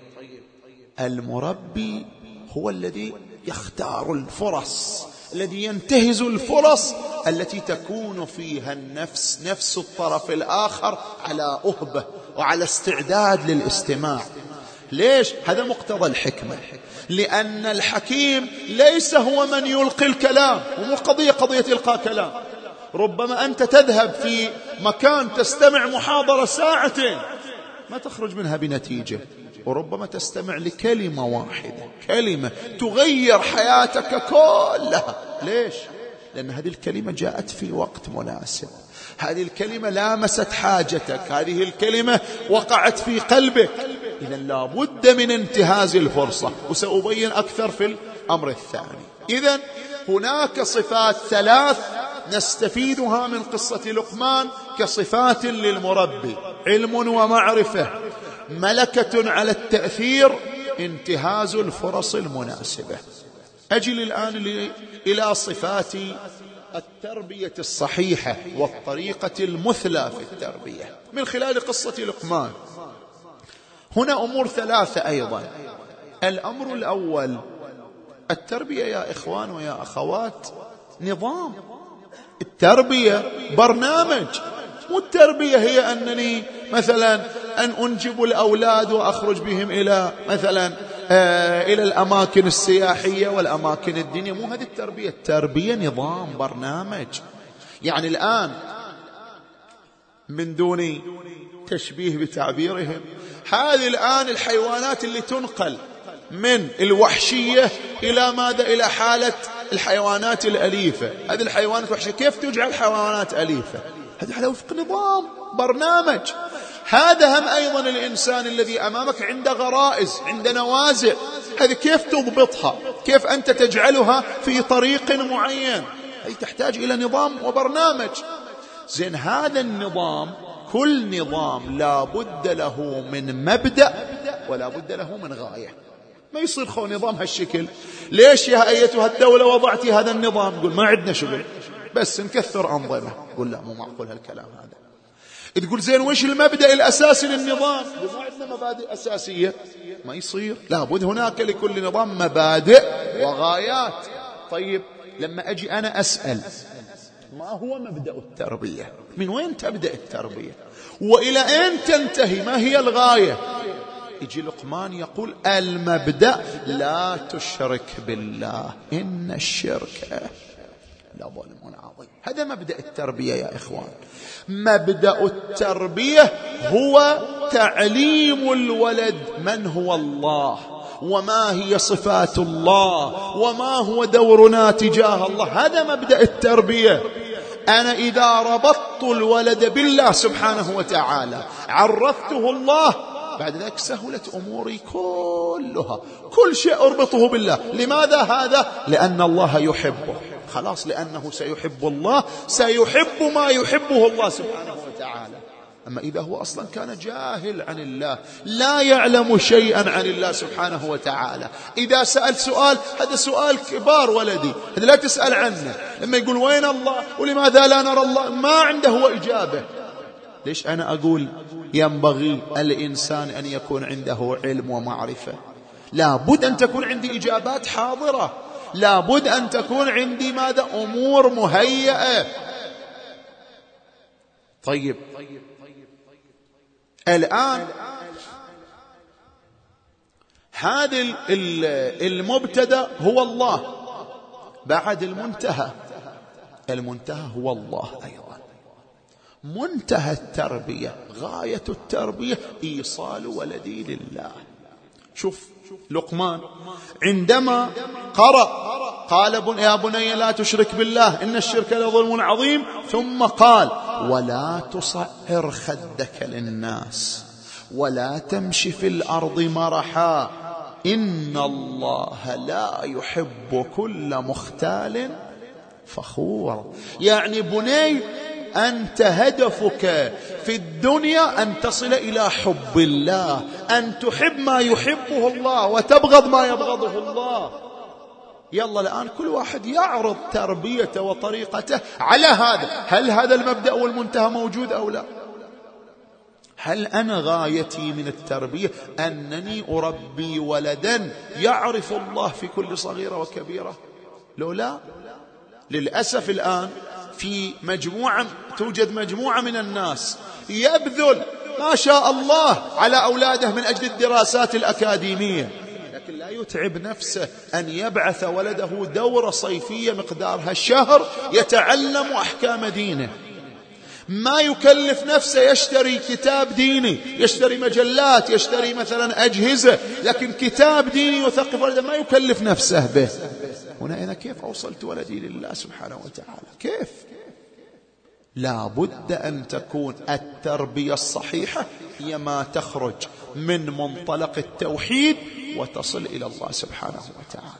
المربي هو الذي يختار الفرص، الذي ينتهز الفرص التي تكون فيها النفس نفس الطرف الآخر على أهبة وعلى استعداد للاستماع. ليش؟ هذا مقتضى الحكمة. لأن الحكيم ليس هو من يلقي الكلام، ومو قضية إلقاء كلام. ربما أنت تذهب في مكان تستمع محاضرة ساعتين ما تخرج منها بنتيجة، وربما تستمع لكلمة واحدة، كلمة تغير حياتك كلها. ليش؟ لأن هذه الكلمة جاءت في وقت مناسب، هذه الكلمة لامست حاجتك، هذه الكلمة وقعت في قلبك. إذا لابد من انتهاز الفرصة، وسأبين أكثر في الأمر الثاني. إذا هناك صفات ثلاث نستفيدها من قصة لقمان كصفات للمربي: علم ومعرفة، ملكة على التأثير، انتهاز الفرص المناسبة. أجل الآن إلى صفات التربية الصحيحة والطريقة المثلى في التربية من خلال قصة لقمان. هنا أمور ثلاثة أيضا. الأمر الأول: التربية يا إخوان ويا أخوات نظام. التربية برنامج، مو التربية هي أنني مثلا أن أنجب الأولاد وأخرج بهم إلى مثلا إلى الأماكن السياحية والأماكن الدينية. مو هذه التربية. التربية نظام، برنامج. يعني الآن من دون تشبيه بتعبيرهم، هذه الآن الحيوانات اللي تنقل من الوحشية إلى ماذا؟ إلى حالة الحيوانات الأليفة. هذه الحيوانات الوحشية كيف تجعل حيوانات أليفة؟ هذا على وفق نظام، برنامج. هذا هم أيضا الإنسان الذي أمامك عنده غرائز، عنده نوازع، هذه كيف تضبطها؟ كيف أنت تجعلها في طريق معين؟ هذه تحتاج إلى نظام وبرنامج. زين، هذا النظام، كل نظام لا بد له من مبدأ ولا بد له من غاية. ما يصير خو نظام هالشكل. ليش يا أيتها الدولة وضعتي هذا النظام؟ تقول ما عندنا شغل، بس نكثر أنظمة. تقول لا، مو معقول هالكلام هذا. تقول زين وش المبدأ الأساسي للنظام؟ ما عندنا مبادئ أساسية. ما يصير، لابد هناك لكل نظام مبادئ وغايات. طيب، لما أجي أنا أسأل ما هو مبدأ التربية؟ من وين تبدأ التربية؟ وإلى أين تنتهي؟ ما هي الغاية؟ يجي لقمان يقول المبدأ لا تشرك بالله إن الشرك لظلم عظيم. هذا مبدأ التربية يا إخوان. مبدأ التربية هو تعليم الولد من هو الله، وما هي صفات الله، وما هو دورنا تجاه الله. هذا مبدأ التربية. أنا إذا ربطت الولد بالله سبحانه وتعالى، عرفته الله، بعد ذلك سهلت أموري كلها. كل شيء أربطه بالله. لماذا هذا؟ لأن الله يحبه. خلاص، لأنه سيحب الله، سيحب ما يحبه الله سبحانه وتعالى. أما إذا هو أصلا كان جاهل عن الله، لا يعلم شيئا عن الله سبحانه وتعالى، إذا سأل سؤال هذا سؤال كبار ولدي، هذا لا تسأل عنه. لما يقول وين الله ولماذا لا نرى الله، ما عنده هو إجابة. ليش أنا أقول ينبغي الإنسان أن يكون عنده علم ومعرفة؟ لابد أن تكون عندي إجابات حاضرة، لابد أن تكون عندي ماذا؟ أمور مهيئة. طيب الآن هذا المبتدأ هو الله، بعد المنتهى هو الله أيضا. منتهى التربية، غاية التربية إيصال ولدي لله. شوف لقمان عندما قرأ قال يا بني لا تشرك بالله إن الشرك لظلم عظيم، ثم قال ولا تصعر خدك للناس ولا تمشي في الأرض مرحا إن الله لا يحب كل مختال فخور. يعني بني أنت هدفك في الدنيا أن تصل إلى حب الله، أن تحب ما يحبه الله وتبغض ما يبغضه الله. يلا الآن كل واحد يعرض تربيته وطريقته على هذا. هل هذا المبدأ والمنتهى موجود أو لا؟ هل أنا غايتي من التربية أنني أربي ولدا يعرف الله في كل صغيرة وكبيرة؟ لو لا، للأسف الآن توجد مجموعة من الناس يبذل ما شاء الله على أولاده من أجل الدراسات الأكاديمية، لكن لا يتعب نفسه أن يبعث ولده دورة صيفية مقدارها شهر يتعلم أحكام دينه. ما يكلف نفسه يشتري كتاب ديني، يشتري مجلات، يشتري مثلا أجهزة، لكن كتاب ديني يثقف ولده ما يكلف نفسه به. هنا أنا كيف أوصلت ولدي لله سبحانه وتعالى؟ كيف؟ لا بد أن تكون التربية الصحيحة هي ما تخرج من منطلق التوحيد وتصل إلى الله سبحانه وتعالى.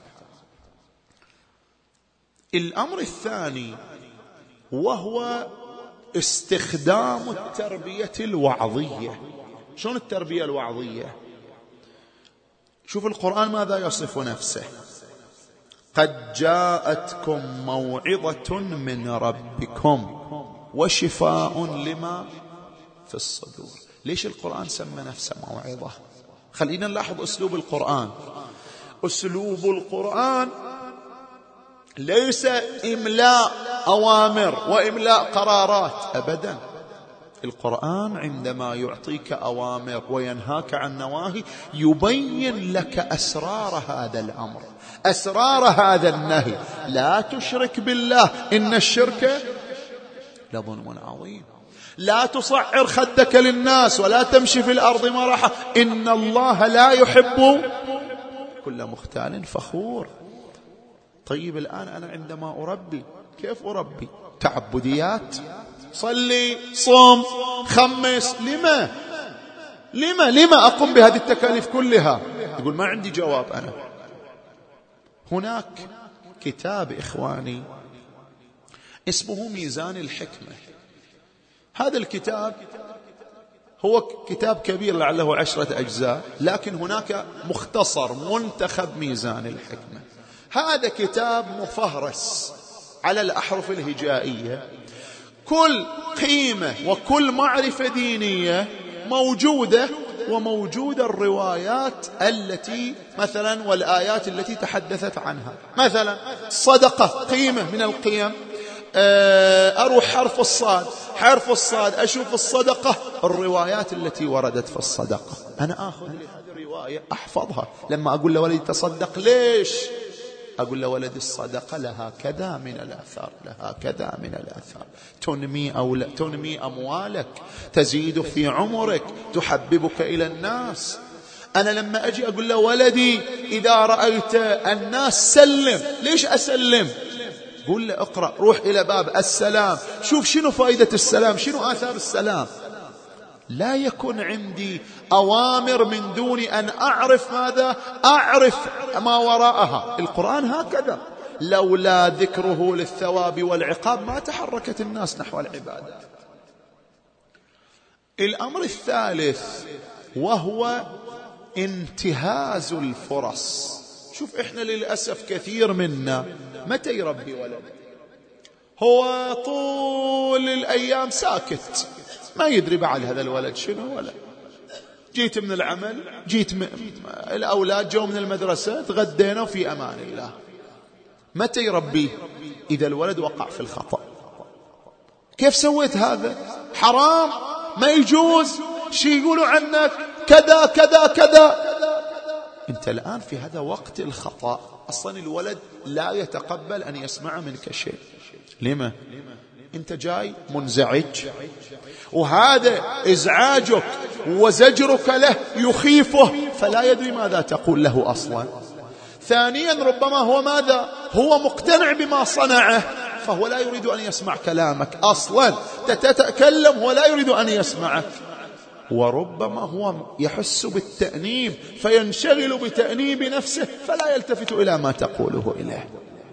الأمر الثاني وهو استخدام التربية الوعظية. شلون التربية الوعظية؟ شوف القرآن ماذا يصف نفسه: قد جاءتكم موعظة من ربكم وشفاء لما في الصدور. ليش القرآن سمى نفسه موعظة؟ خلينا نلاحظ أسلوب القرآن. أسلوب القرآن ليس إملاء أوامر وإملاء قرارات أبدا. القرآن عندما يعطيك أوامر وينهاك عن نواهي يبين لك أسرار هذا الأمر، أسرار هذا النهي. لا تشرك بالله إن الشرك لظلم عظيم. لا تصعر خدك للناس ولا تمشي في الأرض مرحا إن الله لا يحب كل مختال فخور. طيب الآن أنا عندما أربي كيف أربي؟ تعبديات، صلي، صوم، خمس. لما أقوم بهذه التكاليف كلها؟ يقول ما عندي جواب أنا. هناك كتاب إخواني اسمه ميزان الحكمة. هذا الكتاب هو كتاب كبير لعله 10 أجزاء، لكن هناك مختصر منتخب ميزان الحكمة. هذا كتاب مفهرس على الأحرف الهجائية، كل قيمة وكل معرفة دينية موجودة، وموجودة الروايات التي مثلا والآيات التي تحدثت عنها. مثلا صدقة قيمة من القيم، أروح حرف الصاد أشوف الصدقة، الروايات التي وردت في الصدقة، أنا أخذ هذه الرواية أحفظها. لما أقول لولدي تصدق، ليش؟ أقول لولدي الصدقة لها كذا من الآثار، لها كذا من الآثار، تنمي أموالك، تزيد في عمرك، تحببك إلى الناس. أنا لما أجي أقول لولدي إذا رأيت الناس سلم، ليش أسلم؟ قول له اقرأ، روح إلى باب السلام، شوف شنو فائدة السلام، شنو آثار السلام. لا يكون عندي أوامر من دون أن أعرف ماذا؟ أعرف ما وراءها. القرآن هكذا، لولا ذكره للثواب والعقاب ما تحركت الناس نحو العبادة. الأمر الثالث وهو انتهاز الفرص. شوف إحنا للأسف كثير منا متى يربي ولد؟ هو طول الأيام ساكت، ما يدري بعد هذا الولد شنو ولا. جيت من العمل، الأولاد جو من المدرسة، تغدينا في أمان الله. متى يربيه؟ إذا الولد وقع في الخطأ. كيف سويت هذا؟ حرام، ما يجوز، شي يقولوا عنك كذا كذا كذا. انت الآن في هذا وقت الخطأ، أصلا الولد لا يتقبل أن يسمع منك شيء. لما؟ انت جاي منزعج، وهذا ازعاجك وزجرك له يخيفه، فلا يدري ماذا تقول له أصلا. ثانيا ربما هو ماذا؟ هو مقتنع بما صنعه، فهو لا يريد أن يسمع كلامك أصلا. تتكلم هو لا يريد أن يسمعك. وربما هو يحس بالتأنيب فينشغل بتأنيب نفسه، فلا يلتفت إلى ما تقوله إليه.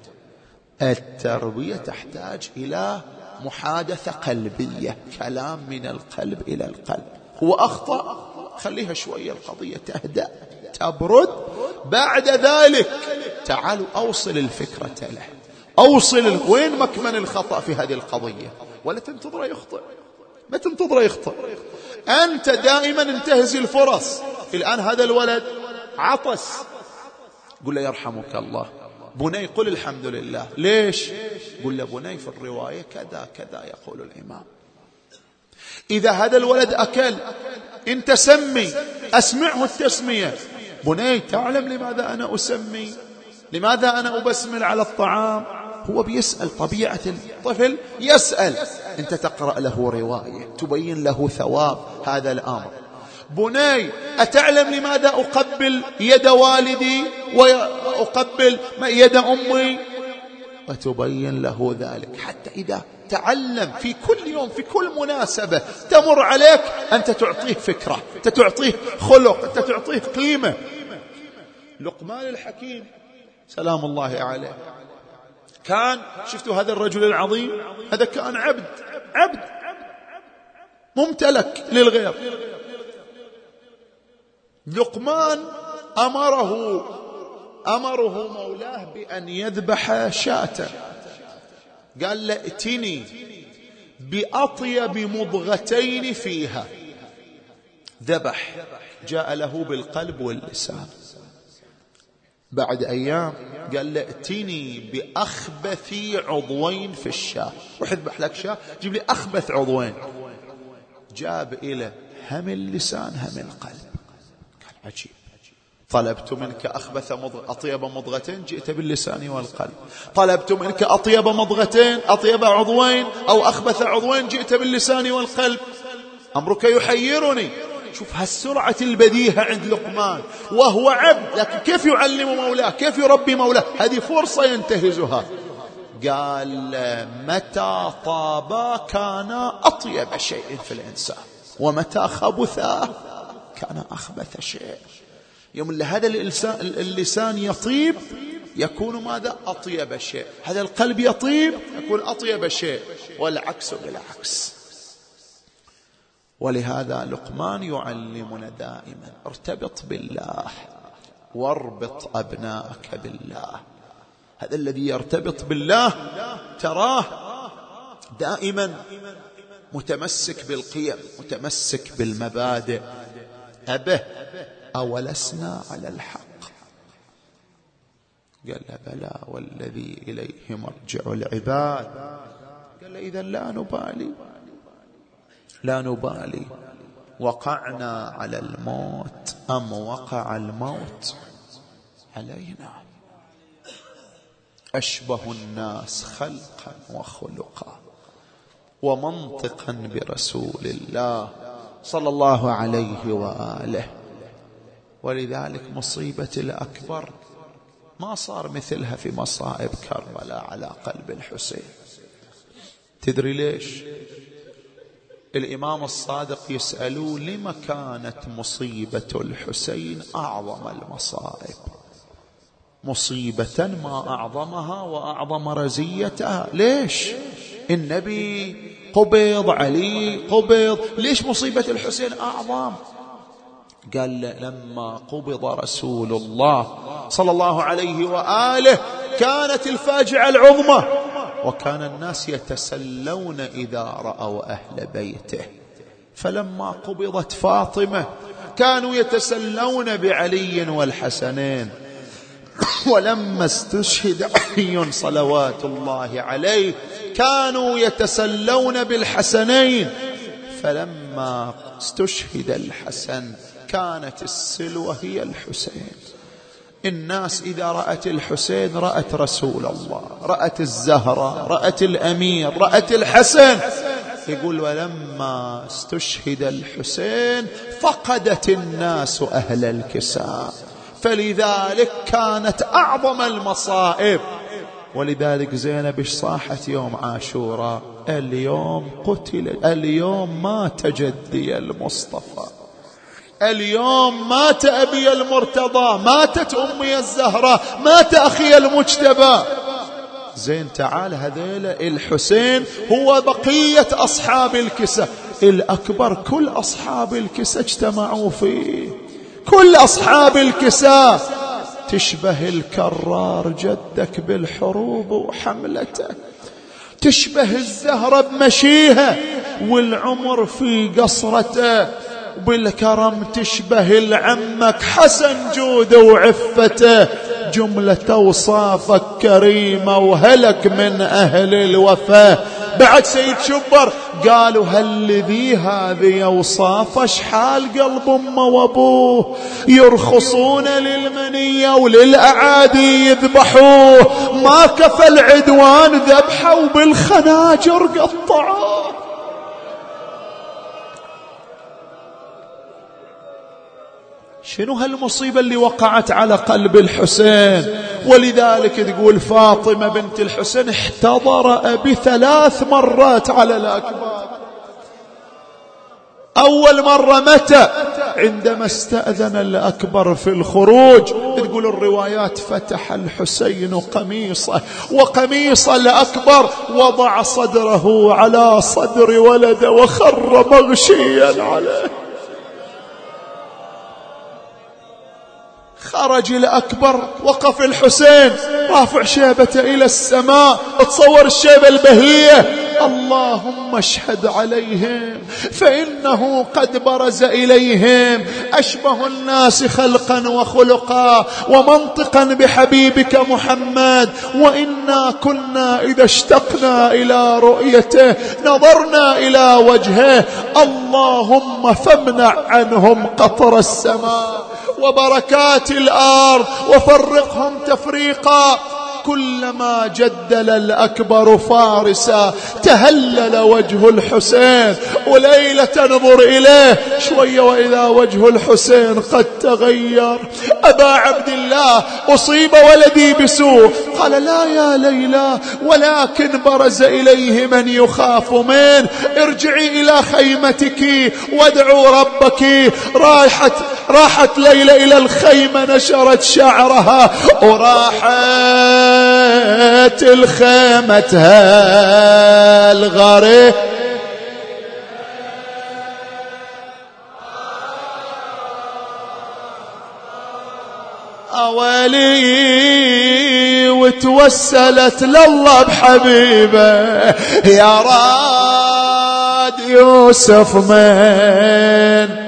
التربية تحتاج إلى محادثة قلبية، كلام من القلب إلى القلب. هو أخطأ، خليها شوية القضية تهدأ تبرد، بعد ذلك تعالوا أوصل الفكرة له، أوصل وين مكمن الخطأ في هذه القضية، ولا تنتظر يخطئ. ما تنتظر يخطئ، أنت دائما انتهز الفرص. الآن هذا الولد عطس، قل له يرحمك الله، بني قل الحمد لله. ليش؟ قل له بني في الرواية كذا كذا يقول الإمام. إذا هذا الولد أكل، انت سمي، أسمعه التسمية. بني تعلم لماذا أنا أسمي؟ لماذا أنا أبسمل على الطعام؟ هو بيسأل، طبيعة الطفل يسأل. انت تقرأ له رواية تبين له ثواب هذا الأمر. بني أتعلم لماذا أقبل يد والدي وأقبل يد أمي؟ وتبين له ذلك، حتى إذا تعلم في كل يوم في كل مناسبة تمر عليك أنت تعطيه فكرة، أنت تعطيه خلق، أنت تعطيه قيمة. لقمان الحكيم سلام الله عليه كان، شفتوا هذا الرجل العظيم، هذا كان عبد ممتلك للغير. لقمان أمره مولاه بأن يذبح شاة، قال له ائتني بأطيب مضغتين فيها. ذبح، جاء له بالقلب واللسان. بعد أيام قال له ائتني بأخبث عضوين في الشاة، روح اذبح لك شاة، جيب لي أخبث عضوين. جاب إلى هم اللسان هم القلب. قال عجيب، طلبت منك أطيب مضغتين، جئت باللسان والقلب. طلبت منك أطيب مضغتين، أطيب عضوين أو أخبث عضوين، جئت باللسان والقلب. أمرك يحيرني. شوف هالسرعة البديهة عند لقمان، وهو عبد، لكن كيف يعلم مولاه، كيف يربي مولاه. هذه فرصة ينتهزها. قال متى طابا كان أطيب شيء في الإنسان، ومتى خبثا كان أخبث شيء. يوم اللي هذا اللسان يطيب يكون ماذا؟ أطيب شيء. هذا القلب يطيب يكون أطيب شيء، والعكس بالعكس. ولهذا لقمان يعلمنا دائما ارتبط بالله واربط أبنائك بالله. هذا الذي يرتبط بالله تراه دائما متمسك بالقيم، متمسك بالمبادئ. أبه أولسنا على الحق؟ قال له بلى والذي إليه مرجع العباد. قال له إذا لا نبالي وقعنا على الموت أم وقع الموت علينا. أشبه الناس خلقا وخلقا ومنطقا برسول الله صلى الله عليه وآله. ولذلك مصيبة الأكبر ما صار مثلها في مصائب كربلاء على قلب الحسين. تدري ليش؟ الإمام الصادق يسألوا لما كانت مصيبة الحسين أعظم المصائب؟ مصيبة ما أعظمها وأعظم رزيتها. ليش؟ النبي قبض علي قبض، ليش مصيبة الحسين أعظم؟ قال لما قبض رسول الله صلى الله عليه وآله كانت الفاجعة العظمى، وكان الناس يتسلون إذا رأوا أهل بيته. فلما قبضت فاطمة كانوا يتسلون بعلي والحسنين، ولما استشهد علي صلوات الله عليه كانوا يتسلون بالحسنين. فلما استشهد الحسن كانت السلوة هي الحسين. الناس إذا رأت الحسين رأت رسول الله، رأت الزهرة، رأت الأمير، رأت الحسن. يقول ولما استشهد الحسين فقدت الناس أهل الكساء، فلذلك كانت أعظم المصائب. ولذلك زينب ايش صاحت يوم عاشوراء؟ اليوم قتل، اليوم مات جدي المصطفى، اليوم مات أبي المرتضى، ماتت أمي الزهراء، مات أخي المجتبى. زين تعال، هذيل الحسين هو بقية أصحاب الكساء الأكبر، كل أصحاب الكساء اجتمعوا فيه، كل أصحاب الكساء. تشبه الكرار جدك بالحروب وحملته، تشبه الزهرة بمشيها والعمر في قصرته، بالكرم تشبه العمك حسن جوده وعفته. جملة أوصافك كريمة وهلك من أهل الوفاء. بعد سيد شبر قالوا هل ذي هذه أوصاف شحال قلب أمه وأبوه يرخصون للمنية وللأعادي يذبحوه، ما كفى العدوان ذبحوا بالخناجر قطعوه. شنو هالمصيبة اللي وقعت على قلب الحسين؟ ولذلك تقول فاطمة بنت الحسين احتضر أبي 3 مرات على الأكبر. أول مرة متى؟ عندما استأذن الأكبر في الخروج. تقول الروايات فتح الحسين قميصه، وقميص الأكبر وضع صدره على صدر ولده وخر مغشيا عليه. خرج الأكبر، وقف الحسين رافع شيبته إلى السماء. تصور الشيبة البهية، اللهم اشهد عليهم فإنه قد برز إليهم أشبه الناس خلقا وخلقا ومنطقا بحبيبك محمد، وإنا كنا إذا اشتقنا إلى رؤيته نظرنا إلى وجهه، اللهم فامنع عنهم قطر السماء وبركات الأرض وفرقهم تفريقا. كلما جدل الأكبر فارسا تهلل وجه الحسين، وليلة تنظر إليه شوية وإذا وجه الحسين قد تغير. أبا عبد الله أصيب ولدي بسوء. قال لا يا ليلى، ولكن برز إليه من يخاف منه. ارجعي إلى خيمتك وادعوا ربك. راحت ليلى إلى الخيمة، نشرت شعرها وراحت الخيمتها الغريب. أولي وتوسلت لله بحبيبه، يا راد يوسف من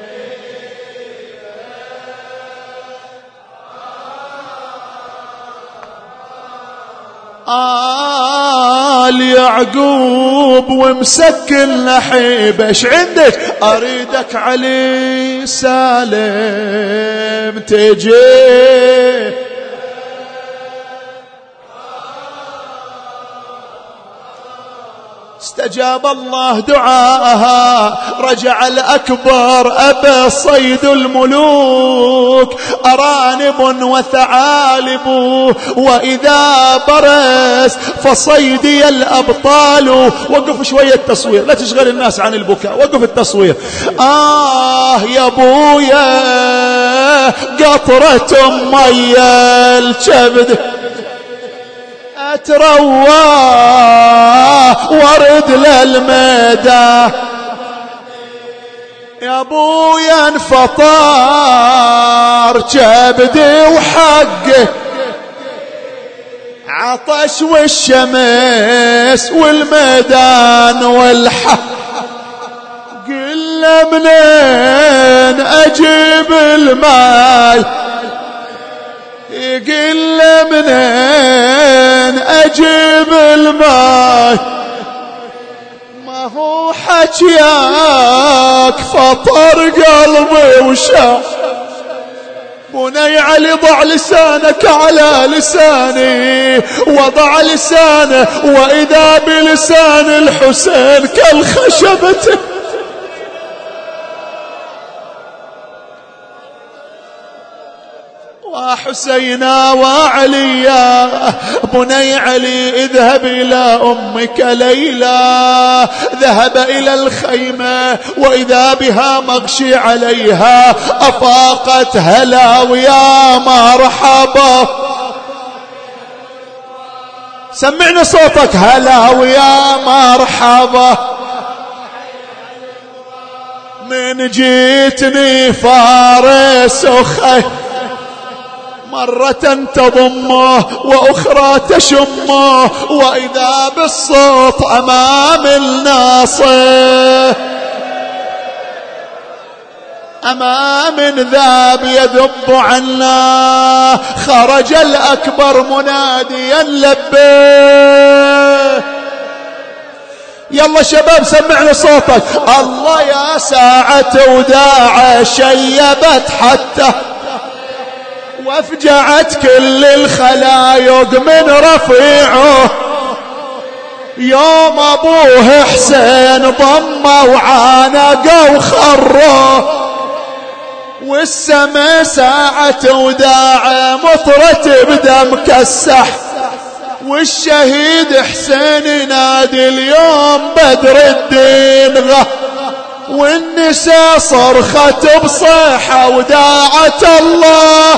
آل يعقوب ومسكن لحيبه. ايش عندك؟ اريدك علي سالم تجي. استجاب الله دعاءها. رجع الأكبر أبى صيد الملوك، أرانب وثعالب وإذا برز فصيدي الأبطال. وقف شوية التصوير، لا تشغل الناس عن البكاء، وقف التصوير. يا بويا قطرة مية الكبد اترواه ورد للميدان يا ابويا انفطار كبدي وحقه عطش والشمس والميدان والحق قل منين اجيب الماي قل منين اجيب الماي ما هو حكياك فطر قلبي وشاف بني علي ضع لسانك على لساني وضع لسانه وإذا بلسان الحسين كالخشبة وحسينا وعليا بني علي اذهب إلى أمك ليلى ذهب إلى الخيمة وإذا بها مغشي عليها أفاقت هلا ويا مرحبا سمعنا صوتك هلا ويا مرحبا من جيتني فارس وخي مرة تضمه وأخرى تشمه وإذا بالصوت أمام الناصر أمام ذاب يذب عنا خرج الأكبر مناديا لبيه يلا شباب سمعنا صوتك الله يا ساعة وداعة شيبت حتى وافجعت كل الخلايق من رفيعه يوم ابوه حسين ضمه وعانقه وخره والسما ساعة وداعة مطرت بدم كسح والشهيد حسين ينادي اليوم بدر الدين غه والنساء صرخت بصيحة وداعت الله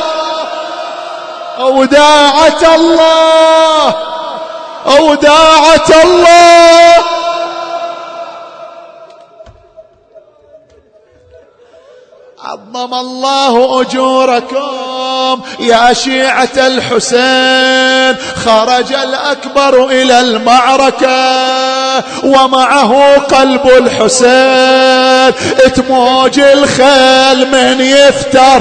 وداعت الله وداعت الله عظم الله أجوركم يا شيعة الحسين خرج الأكبر إلى المعركة ومعه قلب الحسين تموج الخيل من يفتر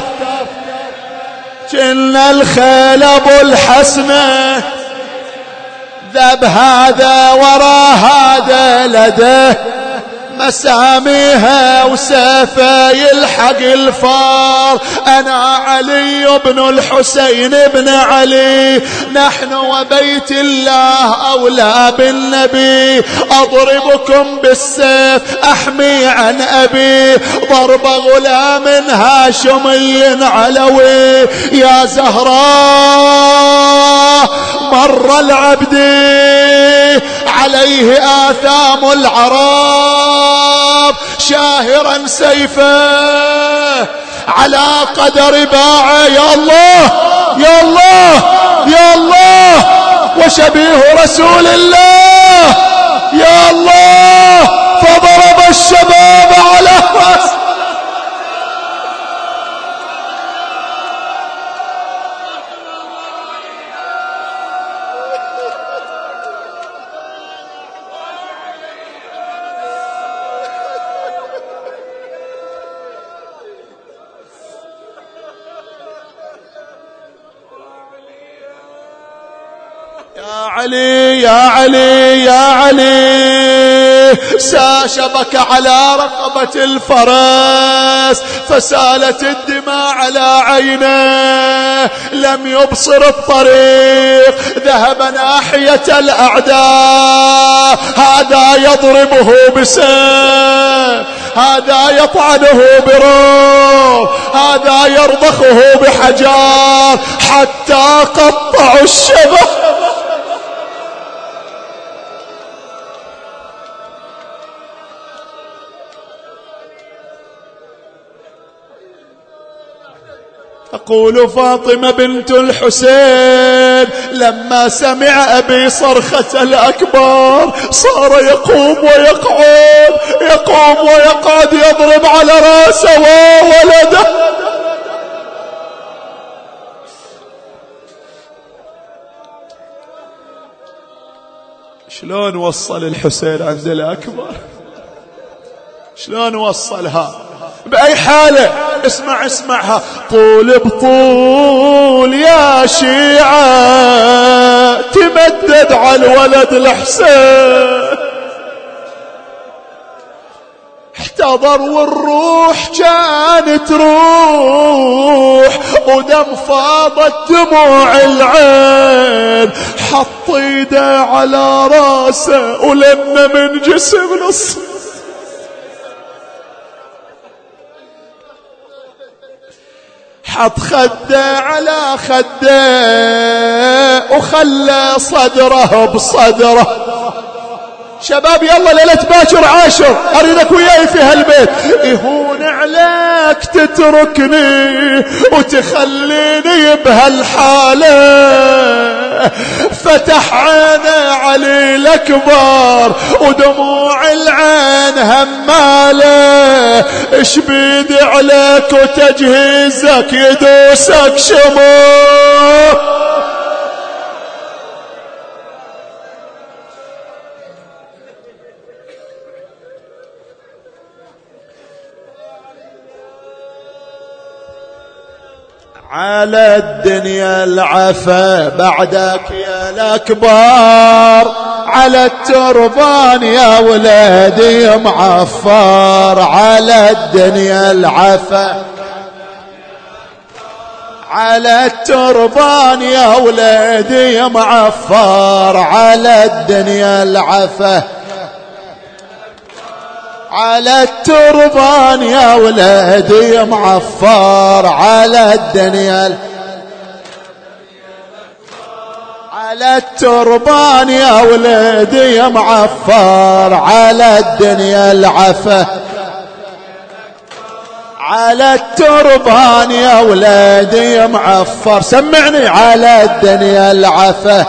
كن الخيل أبو الحسنة ذب هذا ورا هذا لده مساميها وسيفه يلحق الفار أنا علي بن الحسين بن علي نحن وبيت الله أولى بالنبي أضربكم بالسيف أحمي عن أبي ضرب غلام هاشمي علوي يا زهراء مر العبد عليه آثام العرب شاهرا سيفه على قدر باعه يا الله يا الله يا الله وشبيه رسول الله يا الله فضرب الشباب على رأس يا علي يا علي يا علي شبك على رقبة الفرس فسالت الدماء على عينه لم يبصر الطريق ذهب ناحية الأعداء هذا يضربه بسيف هذا يطعنه برمح هذا يرضخه بحجار حتى قطعوا الشبك أقول فاطمة بنت الحسين لما سمع أبي صرخة الأكبر صار يقوم ويقعد، يقوم ويقعد، يضرب على رأسه وولده. شلون وصل الحسين عند الأكبر؟ شلون وصلها؟ بأي حالة؟ اسمعها. طول بطول يا شيعة تمدد على الولد الحسين، احتضر والروح كانت تروح ودم فاضت دموع العين، حط ايده على راسه ولم من جسم نص، حط خده على خده وخلى صدره بصدره. شباب يلا ليلة باكر عاشر أريدك وياي في هالبيت. يهون عليك تتركني وتخليني بهالحالة، فتح عينه علي الأكبر ودموع العين همالة، اش بيدي عليك وتجهيزك يدوسك شموع. على الدنيا العفا بعدك يا الأكبر، على التربان يا ولادي معفر، على الدنيا العفا، على التربان يا ولادي معفر، على الدنيا العفا، على التربان يا ولادي معفر، على الدنيا، على التربان يا ولادي معفر، على الدنيا العفا، على التربان يا ولادي معفر. سمعني. على الدنيا العفا،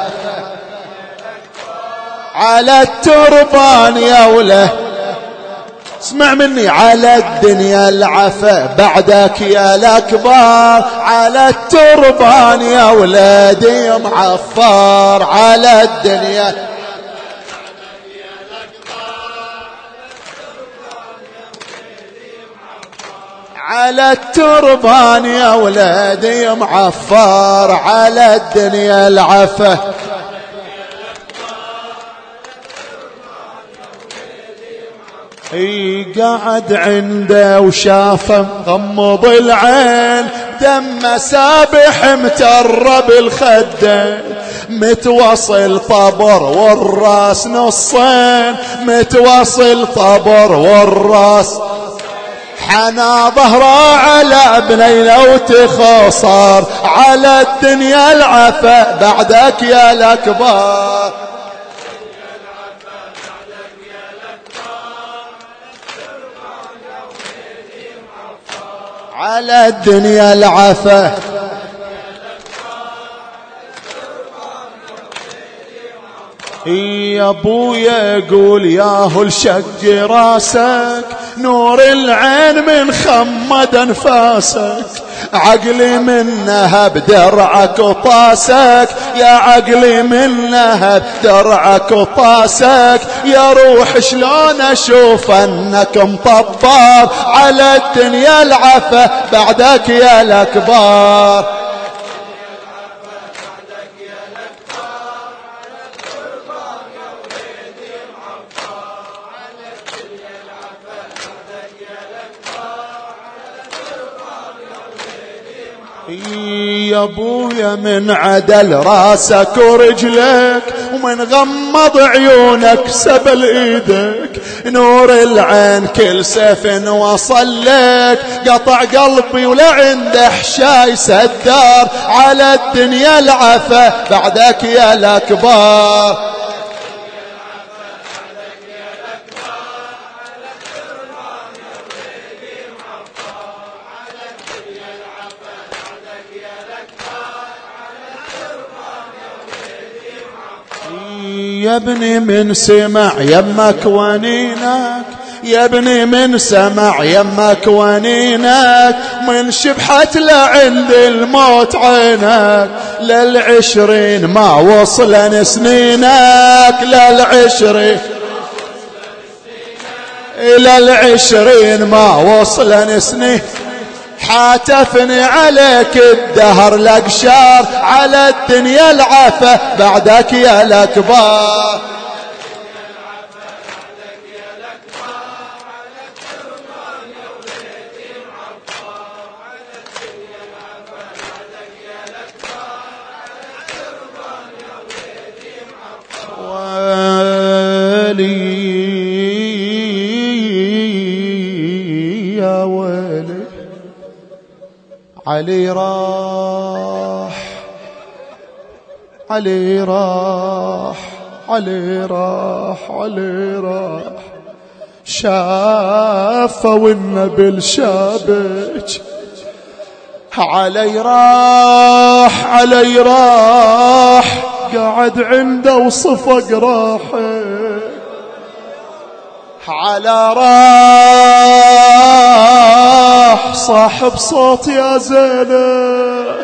على التربان يا ولادي، اسمع مني. على الدنيا العفا بعدك يا الأكبر، على التربان يا ولادي معفر، على الدنيا، على التربان يا ولادي معفر، على الدنيا العفا، قعد عنده وشافه غمض العين، دم سابح متر بالخدين، متوصل طبر والراس نصين، متوصل طبر والراس، حنا ظهره على بنيله وتخاصر، على الدنيا العفا بعدك يا الأكبر، على الدنيا العفا. يا ابويا قول ياهو الشق راسك، نور العين من خمد انفاسك، عقلي منها بدرعك وطاسك، يا عقلي منها بدرعك وطاسك، يا روح شلون اشوف انك مطبر، على الدنيا العفا بعدك يا الأكبر، يا ابويا من عدل راسك ورجلك، ومن غمض عيونك سبل ايدك، نور العين كل سيف وصل لك، قطع قلبي ولا عنده حشاي سدار، على الدنيا العفا بعدك يا الأكبر، يا ابني من سمع يمك ونينك، يا ابني من سمع يمك ونينك، من شبحت لعند الموت عينك، للعشرين ما وصلن سنينك، للعشرين إلى العشرين ما وصلن سنين. حاتفني عليك الدهر الأقشار، على الدنيا العفة بعدك يا الأكبر. يا ويلي علي راح، علي راح، علي راح، علي راح، شافه والنبل شابك. علي راح، علي راح، قعد عنده وصفق راحه. على راح صاحب صوت يا زينب،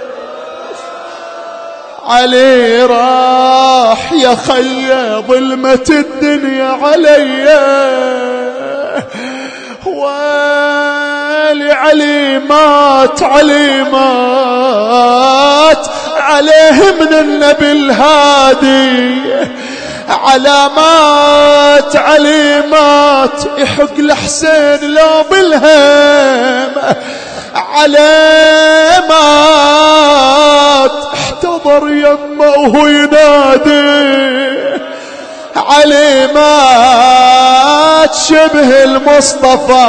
علي راح يا خي ظلمة الدنيا علي، ويلي علي مات، علي مات عليه من النبي الهادي، علامات علي مات يحق الحسين لو بالهم، علامات احتضر يمه وهو ينادي، علي مات شبه المصطفى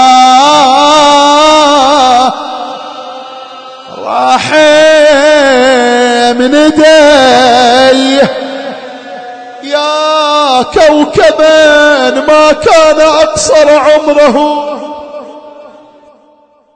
راح من ايديه. يا كوكبا ما كان أقصر عمره،